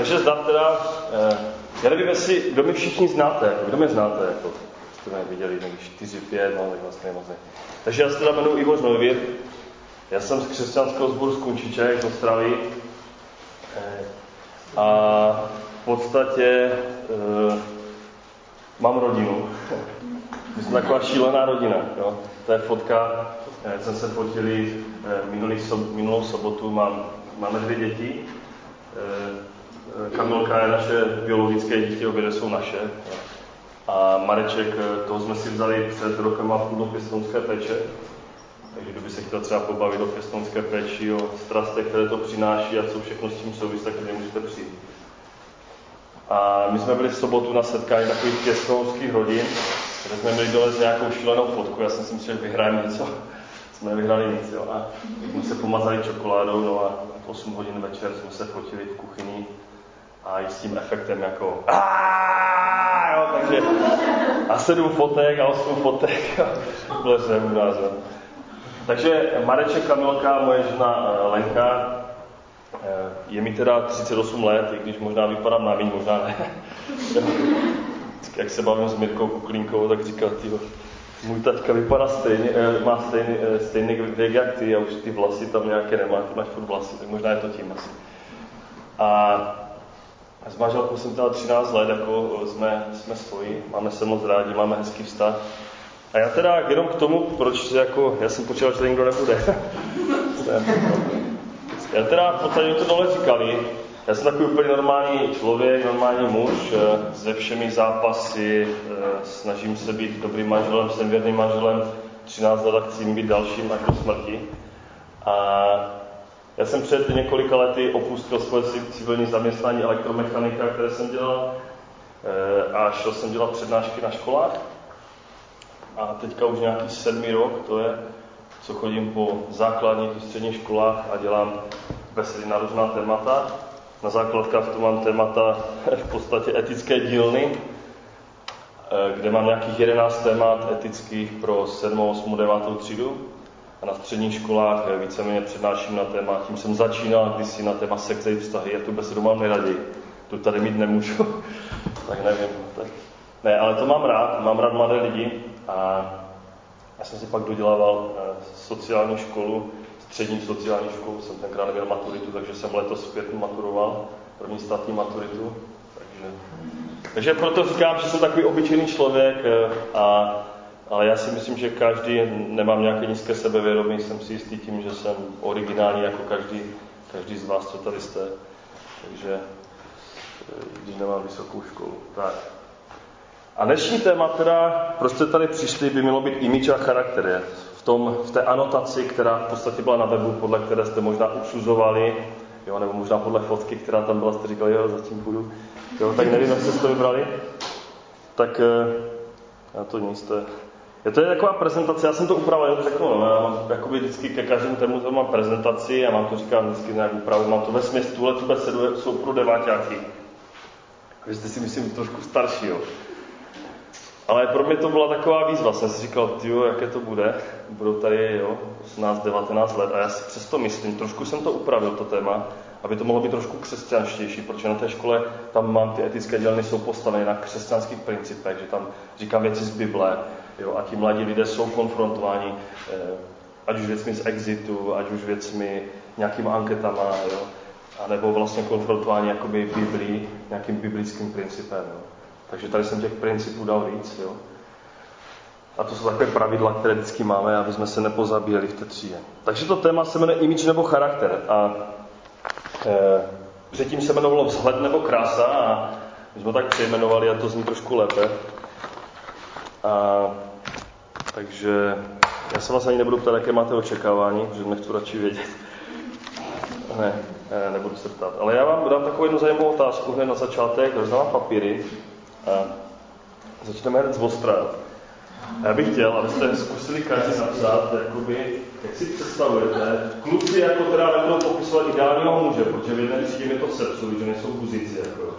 Takže zda teda, já nevím, jestli, kdo mě všichni znáte, kdo mě znáte, jako, jste mě viděli, někdy 4, 5, no, tak vlastně moc ne. Takže já se teda jmenuji Ivo Znojvír, já jsem z křesťanského sboru z Kunčiček, z Ostravy, a v podstatě mám rodinu. My jsme taková šílená rodina, jo. To je fotka, jsem se fotili minulou sobotu, máme 2 děti. Kamilka je naše biologické dítě, obě jsou naše. A Mareček, toho jsme si vzali před rokem a půl do pěstounské péče. Takže kdyby se chtěl třeba pobavit o pěstounské péči, o strastech, které to přináší a co všechno s tím souvisí, tak tady můžete přijít. A my jsme byli v sobotu na setkání takových pěstounských rodin, kde jsme měli dole s nějakou šílenou fotku. Já jsem si myslel, že vyhrajeme něco. Jsme nevyhrali nic, jo. A jsme se pomazali čokoládou, no a 8 hodin večer jsme se fotili v kuchyni a i s tím efektem jako jo, takže a 7 fotek a 8 fotek a blezem u nás. Takže Mareček, Kamilka, moje žena Lenka, je mi teda 38 let, i když možná vypadám na míň, možná ne. Jak se bavím s Mirkou Kuklínkou, tak říkal, tyjo, můj taťka vypadá stejně, má stejný věk jak ty a už ty vlasy tam nějaké nemá, ty máš furt vlasy, tak možná je to tím asi. A s manželkou jsem teda 13 let, jako jsme svoji, máme se moc rádi, máme hezký vztah. A já teda jenom k tomu, proč jako, já jsem počítal, že to nikdo nebude. Já teda v podstatě to dole říkali, já jsem takový úplně normální člověk, normální muž, se všemi zápasy, snažím se být dobrým manželem, jsem věrným manželem, 13 let a chci být dalším až do smrti. A já jsem před několika lety opustil svoje civilní zaměstnání elektromechanika, které jsem dělal, a šel jsem dělat přednášky na školách. A teďka už nějaký 7. rok to je, co chodím po základních i středních školách a dělám besedy na různá témata. Na základkách to mám témata v podstatě etické dílny, kde mám nějakých 11 témat etických pro 7., 8., 9. třídu. A na středních školách víceméně přednáším na téma, tím jsem začínal kdysi na téma sex a vztahy, já tu besedu mám nejraději. Tu tady mít nemůžu, tak nevím. Tak. Ne, ale to mám rád mladé lidi a já jsem si pak dodělával sociální školu, střední sociální školu, jsem tenkrát neměl maturitu, takže jsem letos zpět maturoval, první státní maturitu. Takže proto říkám, že jsem takový obyčejný člověk, ale já si myslím, že každý, nemám nějaké nízké sebevědomí, jsem si jistý tím, že jsem originální jako každý z vás, co tady jste. Takže když nemám vysokou školu. Tak. A dnešní téma teda, proč jste tady přišli, by mělo být image a charakter. V té anotaci, která v podstatě byla na webu, podle které jste možná usuzovali, jo, nebo možná podle fotky, která tam byla, jste říkali, jo, zatím půjdu. Jo, tak nevím, jak jste to vybrali. Tak já to nic, to je taková prezentace, já jsem to upravil, řeknu, no, já mám jakoby vždycky ke každému tématu mám prezentaci a mám to říkám vždycky nějak úpravu, mám to ve směs, tu besedu jsou pro deváťáky. Vy jste si myslím trošku starší, jo. Ale pro mě to byla taková výzva, jsem si říkal, tyjo, jaké to bude, budou tady, jo, 18, 19 let a já si přesto myslím, trošku jsem to upravil, to téma, aby to mohlo být trošku křesťanštější, protože na té škole tam mám ty etické dílny jsou postaveny na křesťanských principech, že tam říkám věci z Bible, jo, a ti mladí lidé jsou konfrontováni, ať už věcmi z Exitu, ať už věcmi nějakýma anketama, jo, a nebo vlastně konfrontováni jakoby Biblii, nějakým biblickým principem, jo. Takže tady jsem těch principů dal víc, jo. A to jsou takové pravidla, které vždycky máme, aby jsme se nepozabíjeli v té třídě. Takže to téma se jmenuje image nebo charakter. A předtím se jmenovalo vzhled nebo krása a my jsme tak přejmenovali a to zní trošku lépe. Takže já se vás ani nebudu ptát, jaké máte očekávání, protože nechci radši vědět. Nebudu se ptát. Ale já vám dám takovou jednu zajímavou otázku hned na začátek, rozdávám papíry a začneme hned z ostra. Já bych chtěl, abyste zkusili každý napsat, jakoby, jak si představujete, kluci jako teda nebudou popisovat ideálního muže, protože v jedné třídě mi to sepsuli, že nejsou guzici, jako.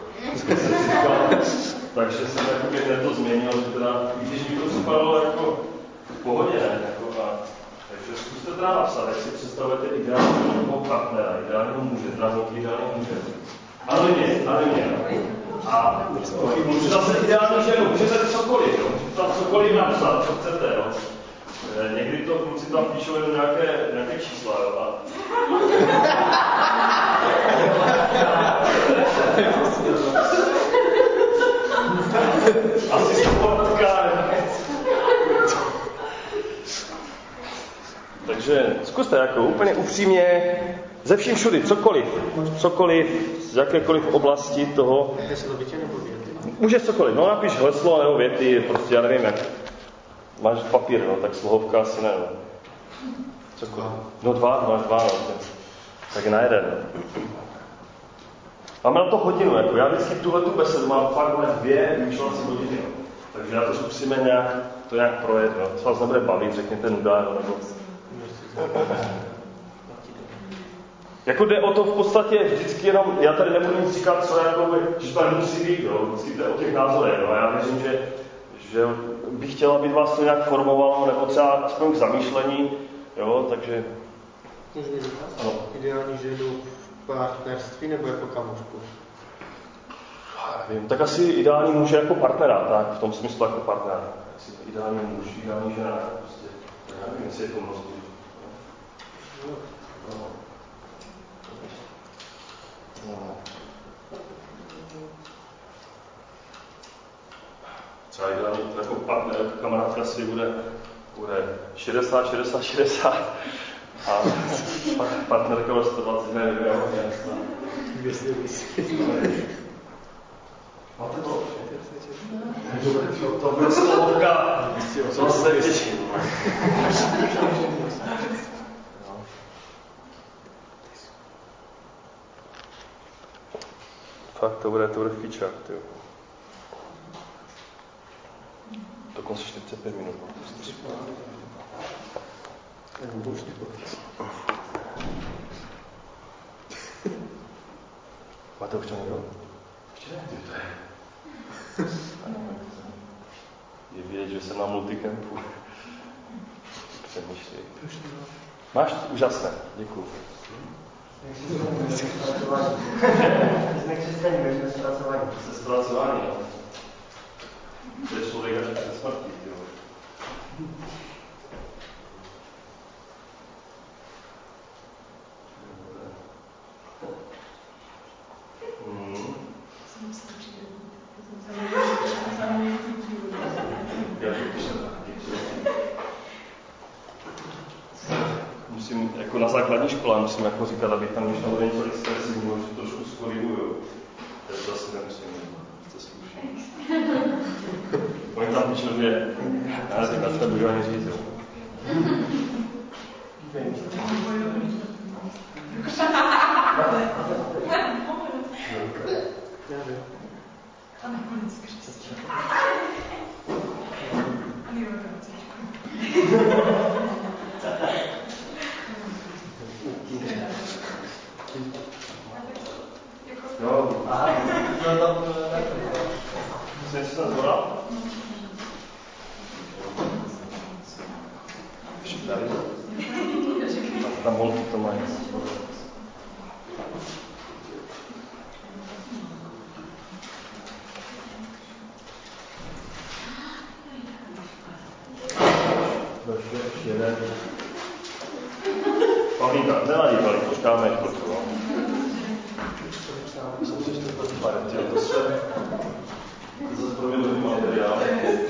Takže jsem jakoby hned to změnil, že teda, když mi to připadalo jako v pohodě, jako, takže zkuste teda napsat, jak si představujete ideálního partnera, ideálního muže, teda ideálního muže. Anonymě. A může zase ideální ženu, můžete cokoliv, jo? Můžete tam cokoliv napsat, co chcete, jo? Někdy to kluci tam píšou jenom nějaké čísla, jo? Asi sportka. Takže zkuste jako úplně upřímně, ze vším všudy, cokoliv, z jakékoliv oblasti toho. Můžeš cokoliv, no napiš heslo nebo věty, prostě já nevím jak. Máš papír, no, tak slohovka asi ne, no. Cokoliv. No máš dva, no. Tak na jeden. Máme na to hodinu, jako já vždycky tuhletu besedu mám fakt 2 vyučovací hodiny, no. Takže já to zkusíme nějak projet, no. Co vás nebude bavit, řekněte nuda, no, nebo... Jako jde o to v podstatě vždycky jenom, já tady nebudu nic říkat, co jakoby, že tady musí být, jo, vždycky to je o těch názorech, no, já věřím, že bych chtěl, aby vás to nějak formovalo, nebo třeba aspoň k zamýšlení, jo, takže... Můžu mi říkat? Ideální ženu v partnerství nebo jako kamošku? Nevím, tak asi ideální muž jako partnera, tak, v tom smyslu jako partner. Asi ideální muž, ideální žena, prostě, já nevím, jestli je to množství. Třeba ideální jako partner, kamarádka si bude 60 a partnerka bude 120, nevím, máte to? To bude slohovka, co se těší. Fakt, to bude feature, tyjo. Dokonce 45 minut. Máte už to někdo? Ještě ne, to je. Je vidět, že jsem na multicampu. Přemýšlej. Máš? Úžasné, děkuju. Jsme křesťaní, my jsme zpracování. Jste zpracování, jo. To je člověk až před smrtí, jo. Musím, jako na základní škole, musím jako říkat, aby tam už nebylo několik stresů, že trošku skoribuju. To je zase nemusím, jste zkušení. Oni tam píšou, že já nevím, na to nebudu ani říct, jo. Jo. Aha, no tam Jsi se zvoral? Tam holky to mají. Ještě jeden. Pavlínka, nevadí, počkáme chvilku, jo. To se zase pro mě dobrý materiál.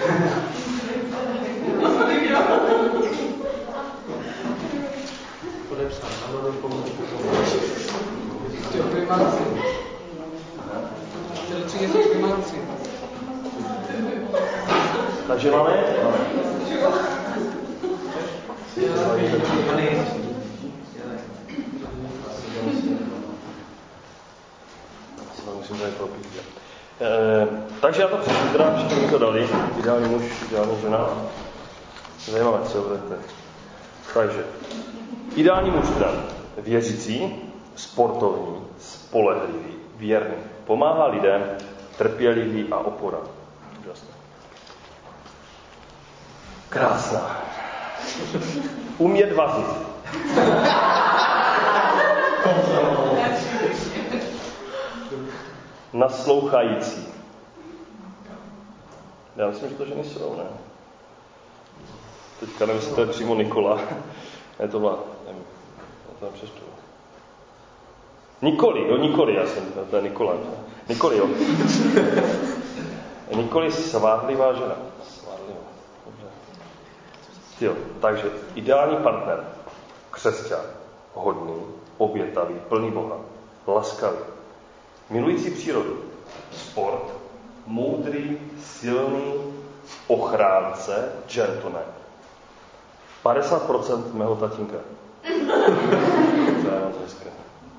Podepsat, ano, do pomoci. Takže máme? Musím tady propít. Takže já to přešli, teda všichni mi to dali. Ideální muž, ideální žena. Zajímavé, co budete. Takže, ideální muž teda věřící, sportovní, spolehlivý, věrný, pomáhá lidem, trpělivý a opora. Úžasné. Krásná. Umět vařit. naslouchající. Já myslím, že to ženy jsou, ne? Teďka nevím, jestli to je přímo Nikola. Ne, to byla, nevím, já to přečtu. Nikoli, to je Nikola. Nikoli, jo. Nikoli svádlivá žena. Svádlivá, dobře. Jo, takže ideální partner, křesťan, hodný, obětavý, plný Boha, laskavý, milující přírodu, sport, moudrý, silný, ochránce, gentleman. 50% mého tatínka. To je moc hezké.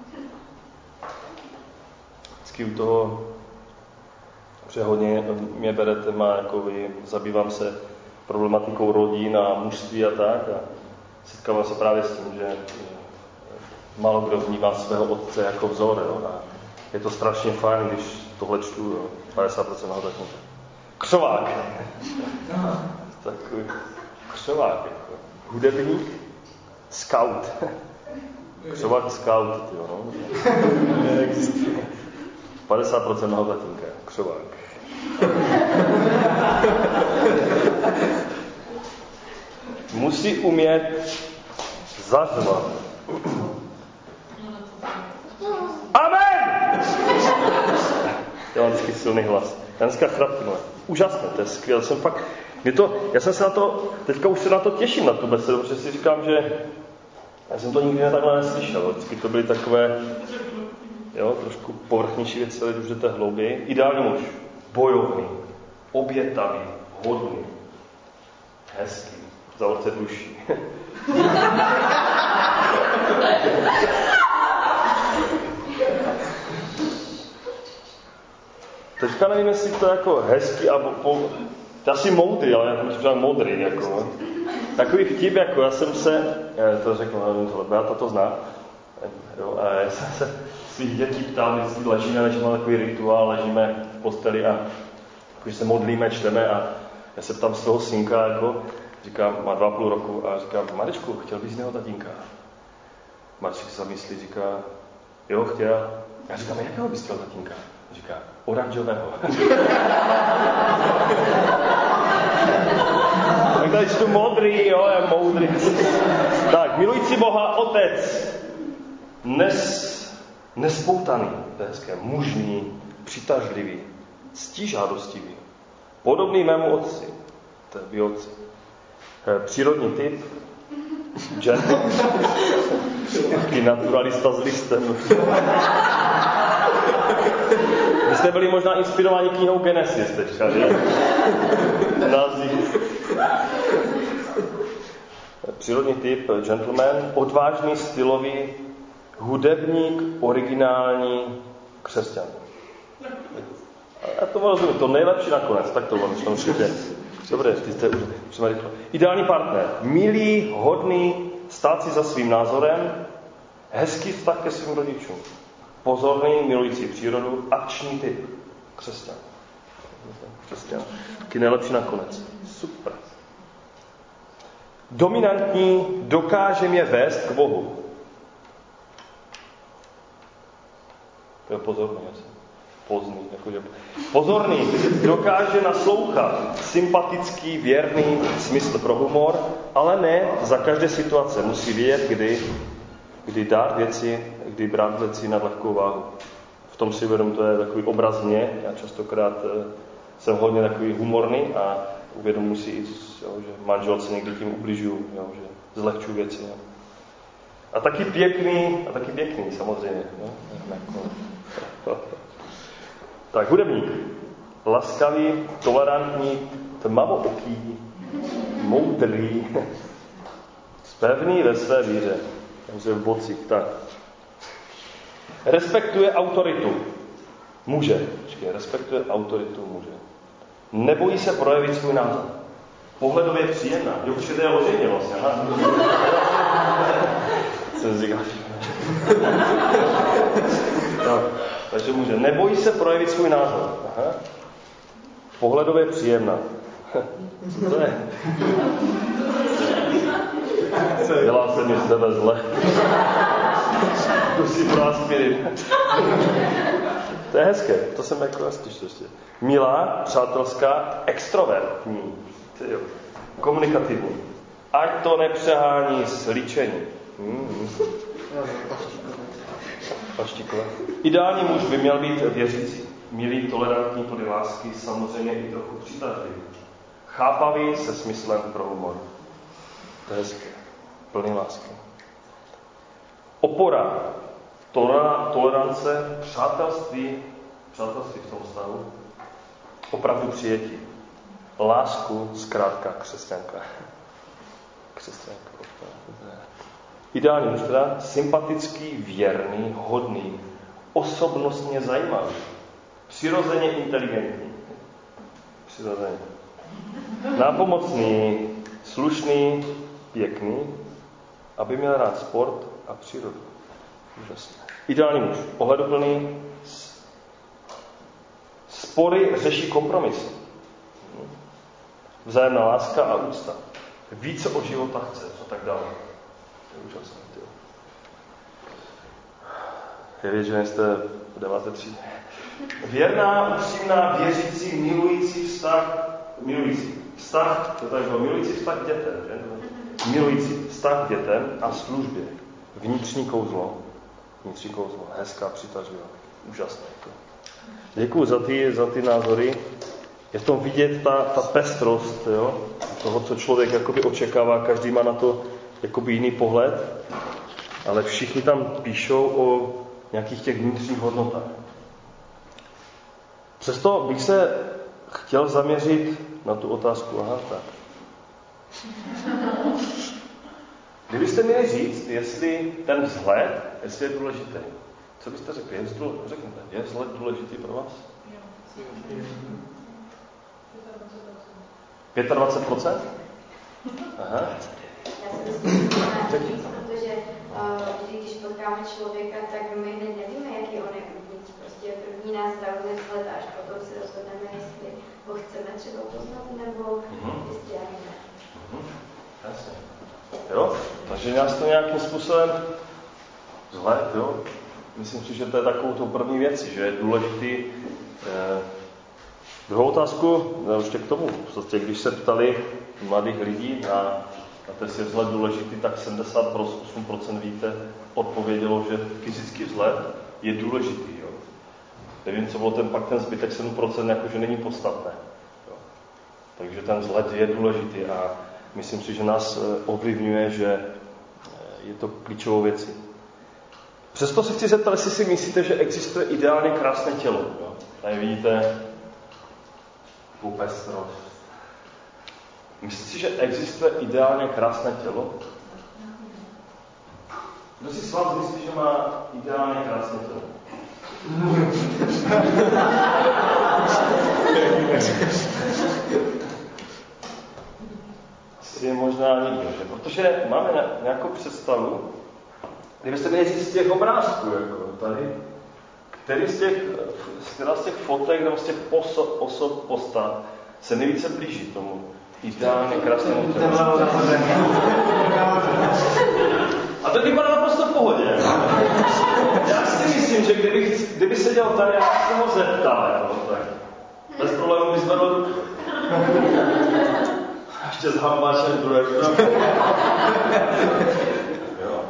Vždycky u toho přehodně mě bere téma, jako zabývám se problematikou rodin a mužství a tak. A setkávám se právě s tím, že málo kdo vnímá svého otce jako vzor. Jo? A je to strašně fajn, když tohle čtu, jo? 50% mého tatínka. Křovák. Takový křovák. Jako. Hudebník, scout. Křovák scout, jo, no. 50% mého tatínka, křovák. Musí umět zařvat. Amen! Já mám vždycky silný hlas. Já dneska chrapnu. Úžasné, to je skvělé. Já jsem se na to, teďka už se na to těším, na tu besedu, protože si říkám, že já jsem to nikdy takhle neslyšel. Vždycky to byly takové, jo, trošku povrchnější věci, ale už jdete hlouběji. Ideální muž, bojovný, obětavý, hodný, hezký, zavorce duší. Teďka nevím, jestli to je jako hezký a asi moudrý, ale já myslím, že modrý, jako. Takový vtip, jako já jsem se, to řeknu, Beata to zná, jo, a já jsem se svých dětí ptal, jestli ležíme, než máme takový rituál, ležíme v posteli a když se modlíme, čteme a já se ptám z toho synka, jako, říkám, má 2,5 roku a říkám, Marečku, chtěl bys z něho tatínka? Mareček se zamyslí, říká, jo, chtěl. Já říkám, jakého bys chtěl tatínka? Říká, oranžového. Tak tady čtu modrý, jo, je moudrý. Tak, milující Boha, otec, nespoutaný, to je hezké, mužný, přitažlivý, ctižádostivý, podobný mému otci, to je biotci. Přírodní typ, gentleman, taký naturalista s listem. Vy jste byli možná inspirováni knihou Genesis teďka, že? Přírodní typ, gentleman, odvážný, stylový, hudebník, originální, křesťan. A to rozumím, to nejlepší nakonec, tak to vám šitě. Dobře, ty jste už rychle. Ideální partner, milý, hodný, stát si za svým názorem, hezký vztah ke svým rodičům, pozorný, milující přírodu, akční typ, křesťan. Taky nejlepší nakonec. Super. Dominantní, dokáže mě vést k Bohu. To je pozorný, pozdní, jakože. Pozorný, dokáže naslouchat, sympatický, věrný, smysl pro humor, ale ne za každé situace. Musí vědět, kdy dát věci, kdy brát věci na lehkou váhu. V tom si uvědomím, to je takový obraz mě. Já častokrát jsem hodně takový humorný a uvědomuji si i, že manželce někdy tím ubližuju, že zlehčuju věci. Jo. A taky pěkný samozřejmě. Jo. Tak, hudebník. Laskavý, tolerantní, tmavooký, moudrý, pevný ve své víře. Takže v bocích, tak. Respektuje autoritu muže. Respektuje autoritu muže. Nebojí se projevit svůj názor. Pohledově příjemná. Jo, protože to je loženě vlastně. Jsem říkal. Takže muže. Nebojí se projevit svůj názor. Aha. Pohledově příjemná. Co to je? Dělá se mi z tebe zle. Zkusí pro aspirin. To je hezké, to jsem jako hezky. Milá, přátelská, extrovertní, komunikativní. Ať to nepřehání s líčením. Paštíkové. Ideální muž by měl být věřící, milý, tolerantní, plný lásky, samozřejmě i trochu přitažlivý. Chápavý se smyslem pro humor. To je hezké. Plný lásky. Opora, tolerance, přátelství v tom stavu, opravdu přijetí. Lásku, zkrátka křesťanka. Ideální muž teda sympatický, věrný, hodný, osobnostně zajímavý, přirozeně inteligentní. Nápomocný, slušný, pěkný, aby měl rád sport a přírodu. Úžasné. Ideální muž, ohleduplný, spory řeší kompromisy. Vzájemná láska a úcta. Více o života chce a tak dále. To je úžasné. Je věc, že nejste v 9. třídě. Věrná, upřímná, věřící, milující vztah k dětem, že? Milující vztah k dětem a službě. Vnitřní kouzlo, hezká, přitažlivá, úžasné. Děkuju za ty názory. Je v tom vidět ta pestrost, jo? Toho, co člověk jakoby očekává, každý má na to jakoby jiný pohled, ale všichni tam píšou o nějakých těch vnitřních hodnotách. Přesto bych se chtěl zaměřit na tu otázku. Tak. Kdybyste měli říct, jestli ten vzhled, jestli je důležitý, co byste řekli? Řekněte, je vzhled důležitý pro vás? 25%? Aha. Já si myslím, že víc, protože když potkáme člověka, tak my hned nevíme, jaký on je uvnitř. Prostě první nás zaujme vzhled a až potom si rozhodneme, jestli ho chceme třeba poznat, nebo jestli ani ne. Jasně. Jo? Takže nás to nějakým způsobem vzhled, jo? Myslím si, že to je takovou tou první věcí, že je důležitý. Druhou otázku, ještě k tomu, prostě, když se ptali mladých lidí na jestli je vzhled důležitý, tak 78% víte, odpovědělo, že fyzický vzhled je důležitý. Jo? Nevím, co bylo pak ten zbytek 7%, jakože není podstatné. Jo? Takže ten vzhled je důležitý a myslím si, že nás ovlivňuje, že je to klíčovou věcí. Přesto se chci zeptat, jestli si myslíte, že existuje ideálně krásné tělo. Jo? Tady vidíte tu pestrost. Myslíte si, že existuje ideálně krásné tělo? Kdo si s vás myslí, že má ideálně krásné tělo? Asi možná nikdo, že? Protože máme nějakou představu, kdybyste měli říct z těch obrázků, jako tady, který z těch fotek nebo z těch osob postav se nejvíce blíží tomu ideálně krásnému tělu. A to vypadá naprosto v pohodě. Já si myslím, že kdyby seděl tady, já se ho zeptal, tak bez problémů by zvedl ruku. Ještě s hambáčem druhé. Jo.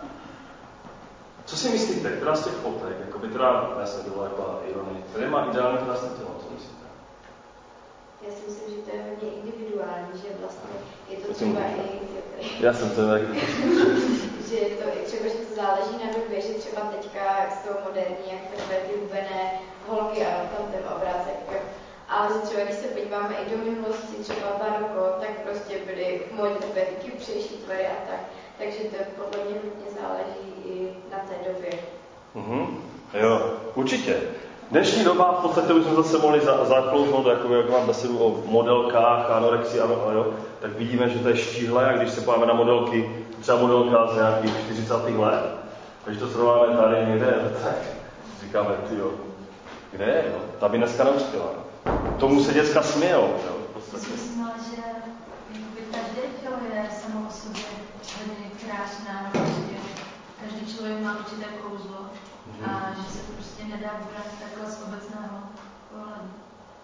Co si myslíte, která z těch fotek, jako by teda, já jsem byla jako ironie, který má ideálně krásné tělo, co myslíte? Já si myslím, že to je hodně individuální, že vlastně je to třeba i... Já jsem to taky. Že je to i třeba, že to záleží na době, že třeba teďka jsou moderní, jak takové ty hubené holky a tam ten obrázek. Ale že třeba, když se podíváme i do minulosti, třeba baroko, tak prostě byly v modě takové taky přejší tvary a tak. Takže to podle mě hodně záleží i na té době. Jo, určitě. Dnešní doba, v podstatě už jsme zase mohli zaklouznout, jak mám besedu o modelkách, anorexii, jo, tak vidíme, že to je štíhlé, a když se podíváme na modelky, třeba modelka z nějakých 40. let, když to srovnáme tady někde, tak říkáme, tyjo, kde je, no? Ta by dneska neuspěla. Tomu se děcka smějou, jo, v podstatě. Myslím, že každé tělo je samo o sobě hodně krásná, každý člověk má určité kouzlo a že se to prostě nedá vybrat takhle z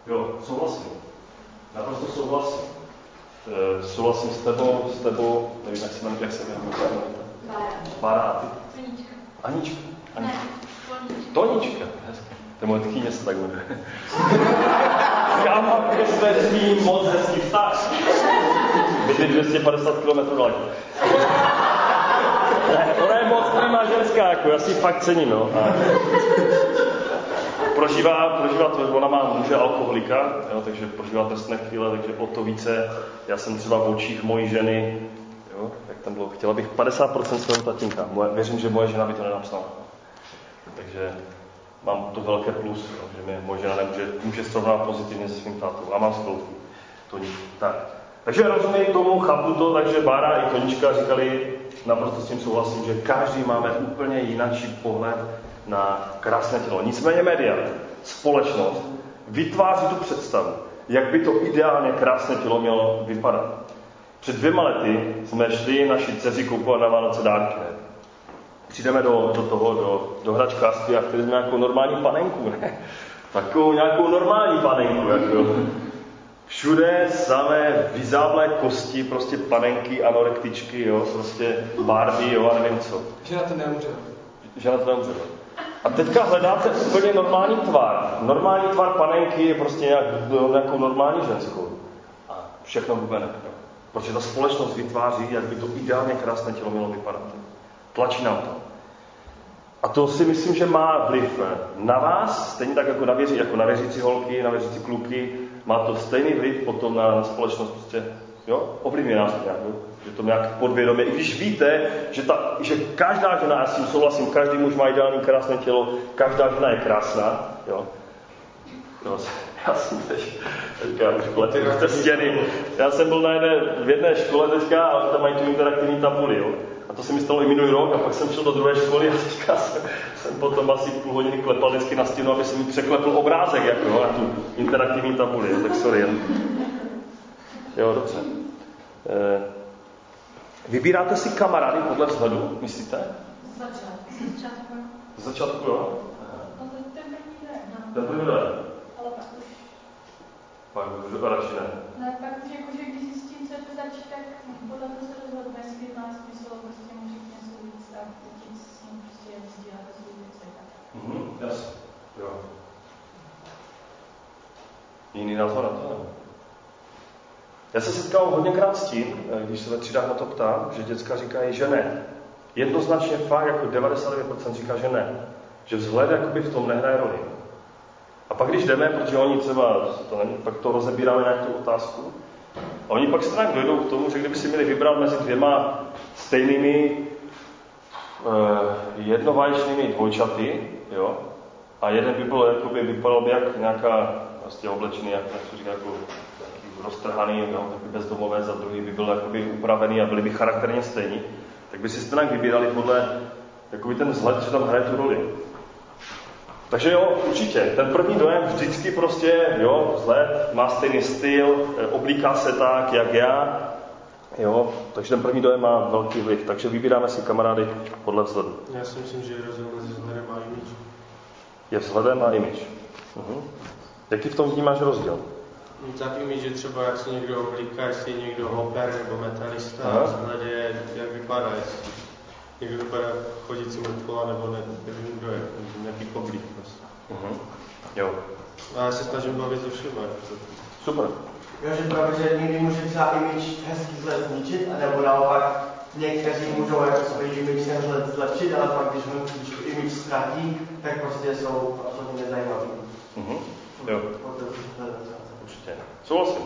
Jo, souhlasím. Naprosto souhlasím. Souhlasím s tebou, nevím, jak se jmenuje. Bára. Tonička. Anička. Ne, Tonička. Hezky. To je moje tchýně se tak jmenuje. Já mám ke své tchýni moc hezký vztah. Bydlí 250 km daleko. Ona je moc prýmá ženská, jako, já si ji fakt cením, no. Prožívá to, ona má muže alkoholika, jo, takže prožívá trestné chvíle, takže o to více, já jsem třeba v očích mojí ženy, jo, jak tam bylo, chtěla bych 50% svého tatínka, věřím, že moje žena by to nenapsala. Takže mám to velké plus, jo, že mě moje žena může srovnat pozitivně se svým tátou a mám spolku. Tak. Takže rozumím tomu, chápu to, takže Bára i Tonička říkali, naprosto s tím souhlasím, že každý máme úplně jiný pohled na krásné tělo. Nicméně média, společnost, vytváří tu představu, jak by to ideálně krásné tělo mělo vypadat. Před 2 lety jsme šli naši dceři koupovat na Vánoce dárky. Přijdeme do hračkářství a chtěli jsme nějakou normální panenku, ne? Takovou nějakou normální panenku, jako. Všude samé vyzáblé kosti, prostě panenky, anorektičky, jo, prostě Barbie, jo, a nevím co. Že na to neumře. A teďka hledáte úplně normální tvar. Normální tvar panenky je prostě nějakou normální ženskou. A všechno hubené. Protože ta společnost vytváří, jak by to ideálně krásné tělo mělo vypadat. Tlačí nám to. A to si myslím, že má vliv na vás, stejně tak jako na věřící holky, na věřící kluky, má to stejný vliv potom na společnost, prostě, jo, ovlivňuje nás nějak, jo? Že to nějak podvědomě, i když víte, že každá žena, já s tím souhlasím, každý muž má ideální krásné tělo, každá žena je krásná, jo. Já jsem teďka už pletu té stěny. Já jsem byl v jedné škole teďka a tam mají tu interaktivní tabuli, jo. A to se mi stalo i minulý rok a pak jsem šel do druhé školy a teďka jsem potom asi půl hodiny klepal vždycky na stěnu, aby se mi překlepl obrázek, jako, jo, na tu interaktivní tabuli, jo, tak sorry. Jo, dobře. Vybíráte si kamarády podle vzhledu, myslíte? Začátku. Začátku, jo? No to ten první den. Ten první den? Ale pak už. Pak už radši ne. Ne, pak už jakože když zjistím, co je to zač, tak podle toho se rozhodne, jestli má smysl, prostě můžu něco víc a tím s ním prostě sdílet svůj věci. Jasně, jo. Jiný názor na to? Já se setkal hodněkrát s tím, když se ve třídách na to ptám, že děcka říkají, že ne. Jednoznačně fakt, jako 99% říká, že ne. Že vzhled jakoby v tom nehraje roli. A pak když jdeme, protože oni třeba, pak to rozebíráme na tu otázku, a oni pak se tak dojdou k tomu, že kdyby si měli vybrat mezi 2 stejnými jednovaječnými dvojčaty, jo, a jeden by byl, jakoby, vypadal by jak nějaká vlastně oblečený, jak se říká, jako roztrhaný, jo, takový bezdomovec, a druhý by byl jakoby upravený a byli by charakterně stejní, tak by si stejně vybírali podle jakoby ten vzhled, že tam hraje tu roli. Takže jo, určitě, ten první dojem vždycky prostě, jo, vzhled, má stejný styl, oblíká se tak, jak já, jo, takže ten první dojem má velký vliv, takže vybíráme si kamarády podle vzhledu. Já si myslím, že je rozdíl mezi vzhledem a image. Je vzhledem a image. Jaký v tom vnímáš rozdíl? Tak image je třeba, jak se někdo oblíká, jestli je někdo hoper nebo metalista, a vzhled je, jak vypadá, jestli někdo vypadá chodící mrtvola, nebo nevím, kdo je, nějaký poblík prostě. Jo. A já se snažím bavit ze všema. Super. Jo, že právě, že někdy může třeba image hezký vzhled zničit, anebo naopak někteří můžou jako svůj image ten vzhled zlepšit, ale pak když tu image ztratí, tak prostě jsou absolutně nezajímaví. Jo. Určitě. Souhlasím.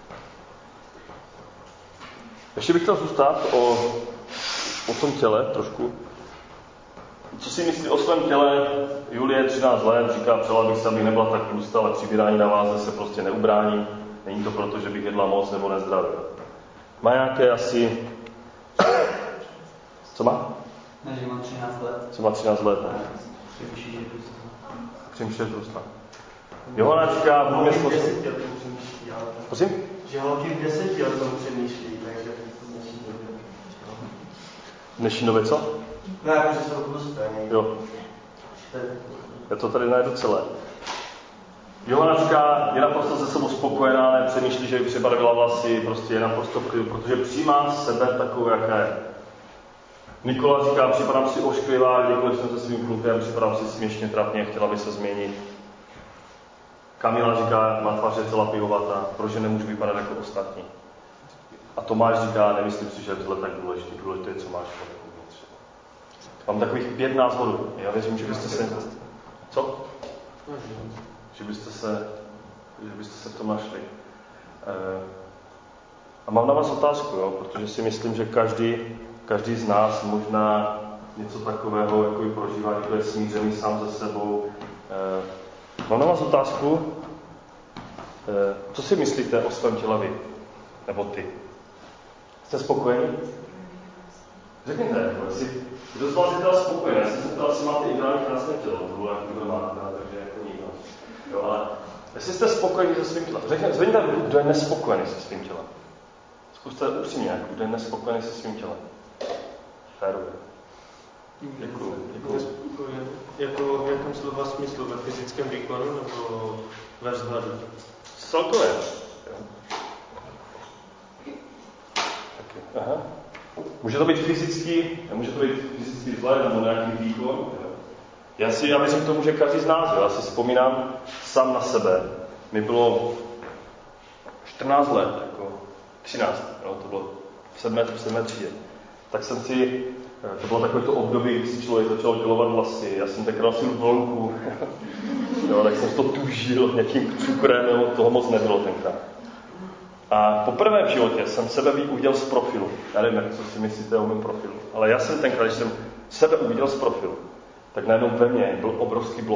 Ještě bych chtěl zůstat o tom těle trošku. Co si myslí o svém těle? Julie 13 let, říká, přela bych se, abych nebyla tak tlustá, ale přibírání na váze se prostě neubrání. Není to proto, že bych jedla moc nebo nezdravě. Má nějaké asi... Co má? Ne, že má 13 let. Co má 13 let, ne? Přemýšlí tlustá. Johana říká, budu mě přemýšlí, prosím? že holky v 10 o tom přemýšlí, takže v dnešní době. V dnešní době co? No, jakože jsou tlusté. Jo. Já to tady najdu celé. Johana říká, je naprosto se sebou spokojená, nepřemýšlí, že by přebarvila vlasy, prostě je naprosto v klidu, protože přijímá sebe takovou, jaká je. Nikola říká, připadám si ošklivá, kdykoliv jsem se svým klukem, připadám si směšně trapně, chtěla by se změnit. Kamila říká, má tvář je celá pivovatá, protože nemůžu vypadat jako ostatní. A Tomáš říká, nemyslím si, že je tohle tak důležité, důležité je, co máš uvnitř. Mám takových 5 názorů. Já věřím, že byste se... Co? Že byste se v tom našli. A mám na vás otázku, jo? Protože si myslím, že každý z nás možná něco takového jako prožívá, kdo je smířený sám ze sebou. Mám na vás otázku, co si myslíte o svém těle vy? Nebo ty? Jste spokojení? Řekněte, kdo z vás je teda spokojený? Já jsem se ptal, jestli máte ideální krásné tělo, to bylo jako kdo má, takže jako nikdo. Jo, ale jestli jste spokojení se svým tělem, zvedněte ruku, kdo je nespokojený se svým tělem. Zkuste upřímně, kdo je nespokojený se svým tělem. Férově. Děkuju. Jako v jakém slova smyslu? Ve fyzickém výkonu nebo ve vzhledu? Celkově. Aha. Může to být fyzický vzhled nebo nějaký výkon. Já věřím k tomu, že každý z nás, já si vzpomínám sám na sebe. Mi bylo 14 let, jako 13, jo, to bylo v 7. třídě. Tak jsem si, to bylo takové to období, kdy si člověk začal dělovat vlasy. Já jsem tenkrát nosil vlnku, jo, tak jsem to tužil nějakým cukrem, jo, toho moc nebylo tenkrát. A poprvé v životě jsem sebe uviděl z profilu. Já nevím, co si myslíte o mém profilu, ale já jsem tenkrát, když jsem sebe uviděl z profilu, tak najednou ve mně byl obrovský blok.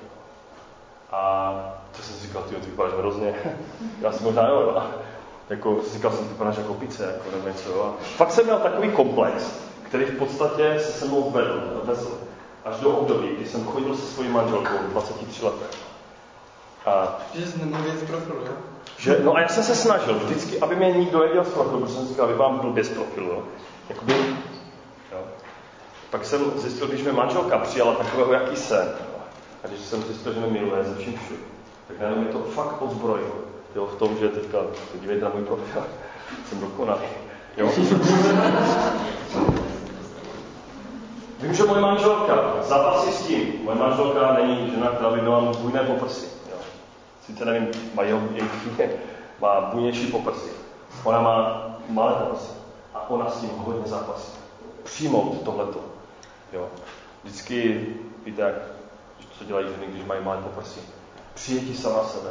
A co jsem si říkal, ty vypadáš hrozně. Já jsem možná jo, jako říkal jsem, ty vypadáš jako opice, jako nevím co, jo. A fakt jsem měl takový komplex, který v podstatě se mnou vedl až do období, kdy jsem chodil se svojí manželkou 23 letech. A že jsi nemohl věc z profilu, jo? No a já jsem se snažil vždycky, aby mě nikdo nedělal z profilu, protože jsem říkal, vypadám blbě z profilu, jo. Jakoby, jo. Pak jsem zjistil, když mě manželka přijala takového, jaký jsem, jo. A když jsem zjistil, že mě miluje ze vším všude, tak najednou mi to fakt odzbrojilo. Jo, v tom, že teďka, dívejte na můj profil, jsem dokonalý. Jo. Vím, že moje manželka zápasí s tím. Moje manželka není žena, která by měla bujné poprsy. Sice nevím, má bujnější poprsy. Ona má malé poprsy. A ona s tím hodně zápasí. Přijmout tohleto. Jo. Vždycky, víte, jak, co dělají ženy, když mají malé poprsy. Přijetí sama sebe.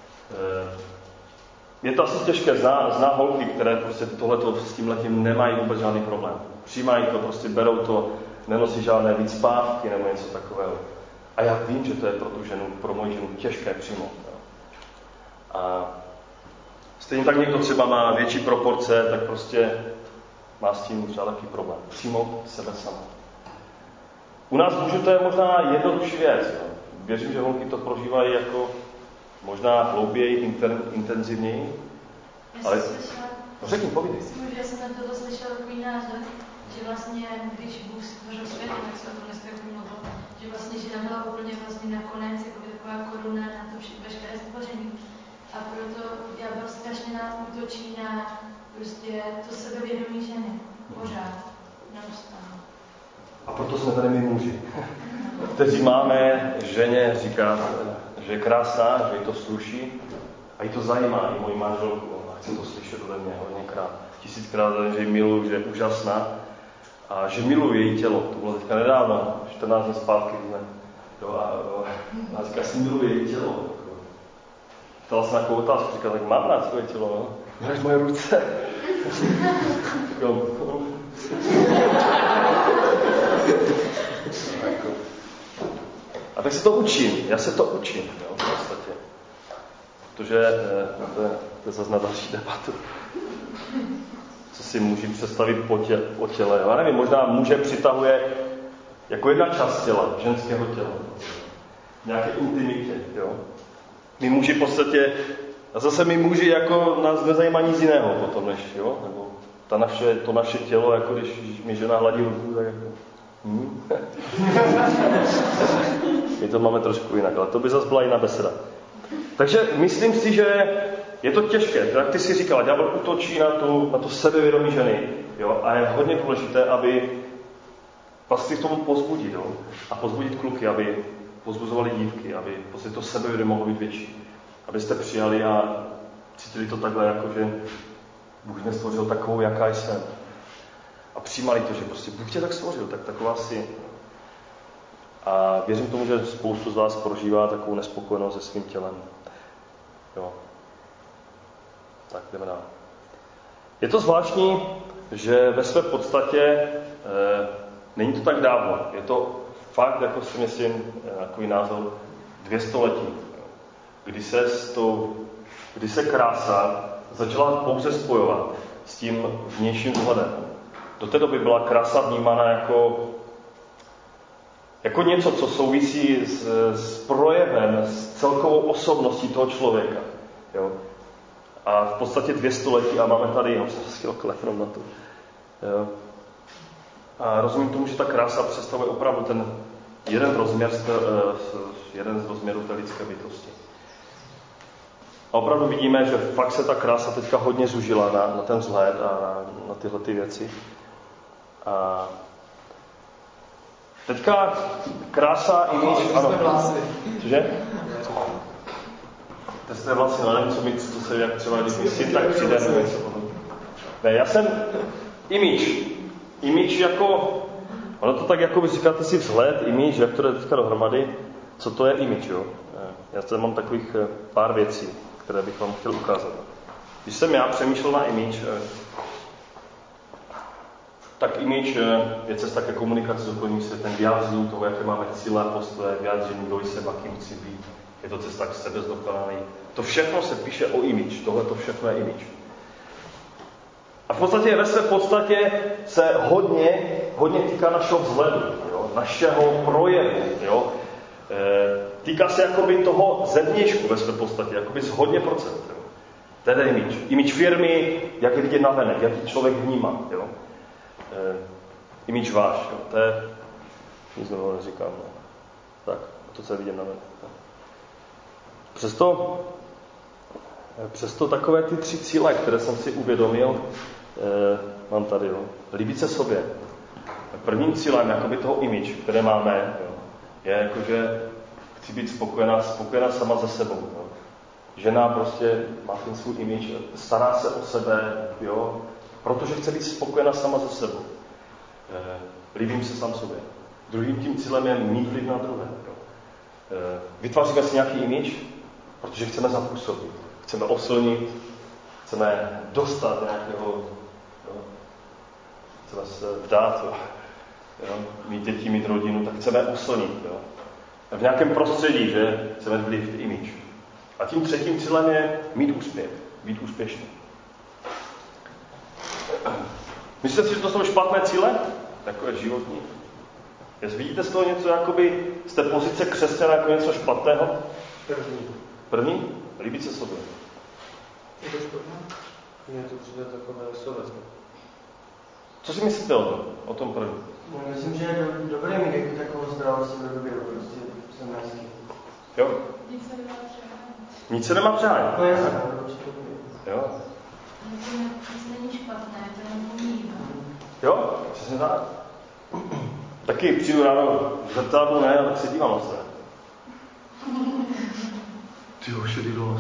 Je to asi těžké, zná holky, které prostě tohleto s tímhletím nemají vůbec žádný problém. Přijímají to, prostě berou to, nenosí žádné víc spávky nebo něco takového. A já vím, že to je pro tu ženu, pro moji ženu těžké přijmout. A stejně tak někdo třeba má větší proporce, tak prostě má s tím třeba takový problém. Přijmout sebe sama. U nás mužů to je možná jednodušší věc. Jo. Věřím, že holky to prožívají jako možná hlouběji, intenzivněji. Ale... Řekni, povídej. Já jsem na to slyšel takový názor, že vlastně, když Bůh stvořil svět, tak se o tom dneska mluvil, že vlastně žena byla úplně vlastně nakonec jako taková koruna na to veškeré stvoření. A proto ďábel strašně nás útočí na prostě to sebevědomí ženy. Pořád. Neustále. A proto jsme tady my muži, kteří máme ženě říkat, že je krásná, že jí to sluší a jí to zajímá, i moji manželku. A chci to slyšet ode mě hodněkrát. 1000krát, že ji miluju, že je úžasná a že miluji její tělo. To bylo teďka nedávno, 14 dní zpátky. A říká, si miluji její tělo. Ptala se na takovou otázku, říkal, tak mám rád svoje tělo, no? Máš moje ruce. A tak se to učím, já se to učím, jo, v podstatě. Protože to je zase na další debatu. Co si můžu představit o těle. Já nevím, možná muže přitahuje jako jedna část těla, ženského těla. Nějaké intimitě, jo. My muži v podstatě, a zase my muži jako nás nezajímá nic jiného potom než, jo, nebo to naše tělo, jako když mi žena hladí ruku, tak jako, My to máme trošku jinak, ale to by zase byla jiná beseda. Takže myslím si, že je to těžké. Jak ty si říkala, ďábel útočí na to sebevědomí ženy. Jo? A je hodně důležité, aby vlastně k tomu pozbudit. Jo? A pozbudit kluky, aby pozbuzovali dívky, aby prostě to sebevědomí mohlo být větší. Abyste přijali a cítili to takhle, jako že Bůh mě stvořil takovou, jaká jsem. A přijímali to, že prostě Bůh tě tak stvořil, tak taková jsi. A věřím tomu, že spoustu z vás prožívá takovou nespokojenost se svým tělem. Jo. Tak jdeme dál. Je to zvláštní, že ve své podstatě není to tak dávno. Je to fakt, jako si myslím, takový názor 200 letí, kdy se krása začala pouze spojovat s tím vnějším vzhledem. Do té doby byla krása vnímána jako něco, co souvisí s projevem, s celkovou osobností toho člověka. Jo? A v podstatě 200 letí a máme tady, já jsem se chtěl klepnout na to. Jo? A rozumím tomu, že ta krása představuje opravdu ten jeden z rozměrů té lidské bytosti. A opravdu vidíme, že fakt se ta krása teďka hodně zužila na ten vzhled a na tyhle ty věci. A teďka krása i míč, ano. Cože? Testné vlasy, no nevím, co se jak třeba, když si tak přijde, nebo něco. Ne, já jsem image jako, ono to tak jako vy říkáte si vzhled, image, jak to jde teďka dohromady, co to je image, jo? Já tady mám takových pár věcí, které bych vám chtěl ukázat. Když jsem já přemýšlel na image, tak image je cesta ke komunikaci s okolním světem, vyjádření toho, jaké máme cíle a postoje, vyjádření, kdo jsem, jakým chci být. Je to cesta k sebezdokonalení. To všechno se píše o image. Tohle to všechno je image. A v podstatě ve své podstatě se hodně týká našeho vzhledu, jo? Našeho projevu. Jo? Týká se jakoby toho zevnějšku ve své podstatě, jakoby z hodně procent. Jo? To je image. Image firmy, jak je vidět navenek, jaký člověk vnímá. Jo? Image váš, jo? To je, nic nového neříkám. No. Tak, to, co je vidět navenek. Přesto takové ty 3 cíle, které jsem si uvědomil, mám tady, jo. Líbit se sobě. Prvním cílem jakoby toho image, které máme, jo, je jakože chci být spokojená sama ze sebou. Jo. Žena prostě má ten svůj image, stará se o sebe, jo, protože chce být spokojená sama ze sebou. Líbím se sám sobě. Druhým tím cílem je mít vliv na druhé. Jo. Vytváříme si nějaký image, protože chceme zapůsobit, chceme oslnit, chceme dostat nějakého, jo, chceme se vdát, jo, mít děti, mít rodinu, tak chceme oslnit. Jo. V nějakém prostředí, že chceme vliv image. A tím třetím cílem je mít úspěch, být úspěšný. Myslíte si, že to jsou špatné cíle? Takové životní. Jestli vidíte z toho něco, jakoby z té pozice křesťana jako něco špatného? První? Líbit se sobě. Je to špatné? Mně to přijde takové sovětské. Co si myslíte o tom první? No, myslím, že je dobré mít jako takovou zdravou sebevědomí, prostě jsem hezký. Jo? Nic se nemá přehánět. Nic se nemá přehánět. No jasně, určitě. Jo? Nic není špatné, to jenom pomíjíme. Jo? Přesně tak. Taky přijdu ráno v zrcadlu, ne, tak se dívám na se. Tyjo, šedý donos.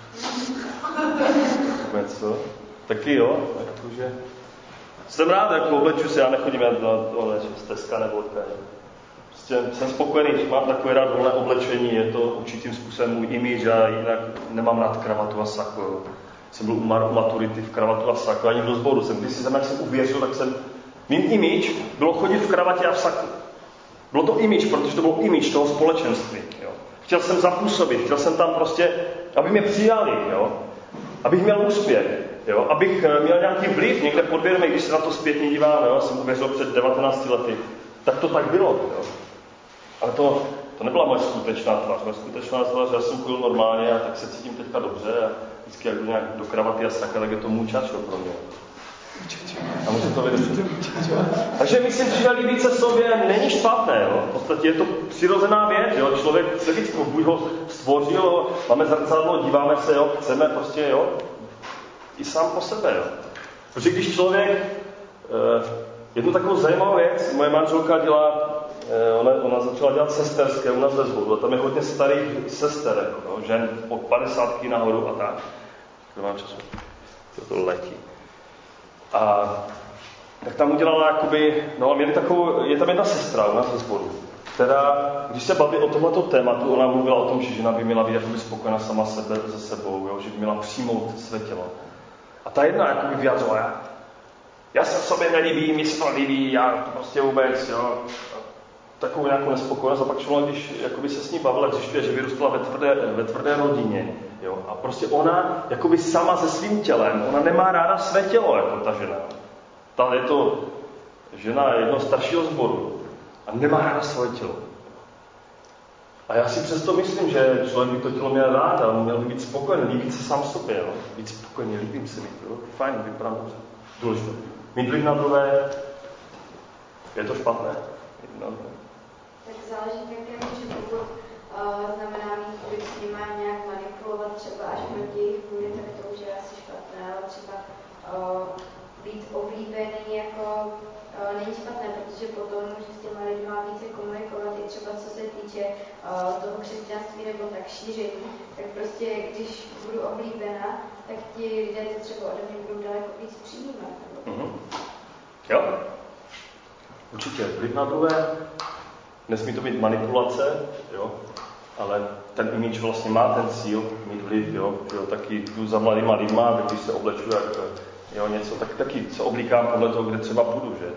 Co? Taky jo, jakože... Jsem rád, jako obleču se, já nechodím z Teska nebo odkud. Prostě jsem spokojený, mám takové rád volné oblečení, je to určitým způsobem můj image a jinak nemám rád kravatu a sako. Jo. Jsem byl u maturity v kravatu a sako, ani do sboru jsem, když jsem uvěřil, tak jsem... Mým image bylo chodit v kravatě a v saku. Bylo to image, protože to byl image toho společenství. Jo. Chtěl jsem zapůsobit, chtěl jsem tam prostě, aby mě přijali, jo. Abych měl úspěch, jo. Abych měl nějaký vliv někde podvědomí, když se na to zpětně dívám, jo. Jsem uvěřil před 19 lety, tak to tak bylo. Jo. Ale to nebyla moje skutečná tvář. Moje skutečná tvář, já jsem chodil normálně a tak se cítím teďka dobře a vždycky jak jdu nějak do kravaty a saka, tak je to můj čas pro mě. A může to vydržet. Takže myslím, že líbit se sobě není špatné. Jo? V podstatě je to přirozená věc. Jo? Člověk se víc, buď ho stvořil, jo? Máme zrcadlo, díváme se, jo? Chceme prostě, jo? I sám po sebe. Jo? Protože když člověk, jednu takovou zajímavou věc, moje manželka dělá, ona začala dělat sesterské u nás ve Zvodu. Tam je hodně starých sester, jako, no? Žen od 50 nahoru a tak. Mám času. To letí. A tak tam udělala jakoby, no a měli takovou, je tam jedna sestra u nás ve Zboru, která, když se baví o tomto tématu, ona mluvila o tom, že žena by měla být jakoby spokojená sama se sebou, jo? Že by měla přijmout své tělo. A ta jedna jakoby vyjadřovala, já se sobě nelíbím, mi se to líbí, já to prostě vůbec, jo. Takovou nějakou nespokojenost. A pak člověk, když jakoby se s ní bavila, zjišťuje, že vyrůstala ve tvrdé rodině. Jo? A prostě ona jakoby sama se svým tělem, ona nemá ráda své tělo, jako ta žena. Ta je to žena jednoho staršího sboru a nemá ráda svoje tělo. A já si přesto myslím, že člověk by to tělo měl rád a měl by být spokojený, líbit se sám sobě. Jo? Být spokojený, líbím se mít. Jo? Fajn, vypadám dobře. Důležité. Mít vliv na druhé, je to špatné? Tak záleží také, že pokud znamená mít vliv s nima nějak manipulovat třeba až proti jejich vůli, tak to už je asi špatné, ale třeba být oblíbený jako není špatné, protože potom může s těma lidma více komunikovat i třeba co se týče toho křesťanství nebo tak šíření, tak prostě když budu oblíbená, tak ti lidé to třeba ode mě budou daleko víc přijímat. Jo, určitě. Vliv na druhé, nesmí to být manipulace, jo, ale ten image vlastně má ten cíl mít vliv, jo, taky jdu za mladýma lidma, když se obleču jak jo, něco, tak taky se oblíkám podle toho, kde třeba půjdu, že?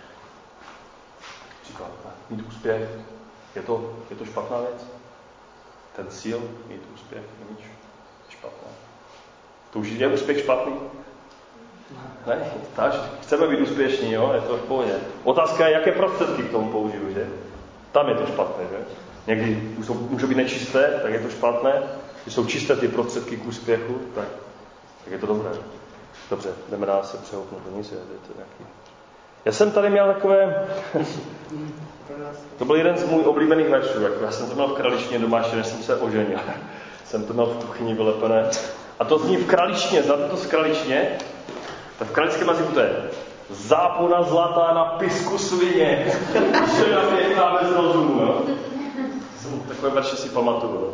Příklad, mít úspěch, je to špatná věc? Ten cíl, mít úspěch, image, špatná. To už je úspěch špatný? Ne, takže chceme být úspěšní, jo, je to v pohodě. Otázka je, jaké prostředky k tomu použiju, že? Tam je to špatné, že? Někdy můžou být nečisté, tak je to špatné. Když jsou čisté ty prostředky k úspěchu, tak je to dobré. Dobře, jdeme dál se přehoupnout do nic, je to nějaký. Já jsem tady měl takové... To byl jeden z můj oblíbených veršů. Já jsem to měl v kraličtině doma, ještě než jsem se oženil. Jsem to měl v kuchyni vylepené. A to zní v kraličtině, znáte to z kraličtině? Tak v kralickém jazyku to je zápona zlatá na pisku svině, žena pěkná bez rozumu, jo? Takové verše si pamatuju.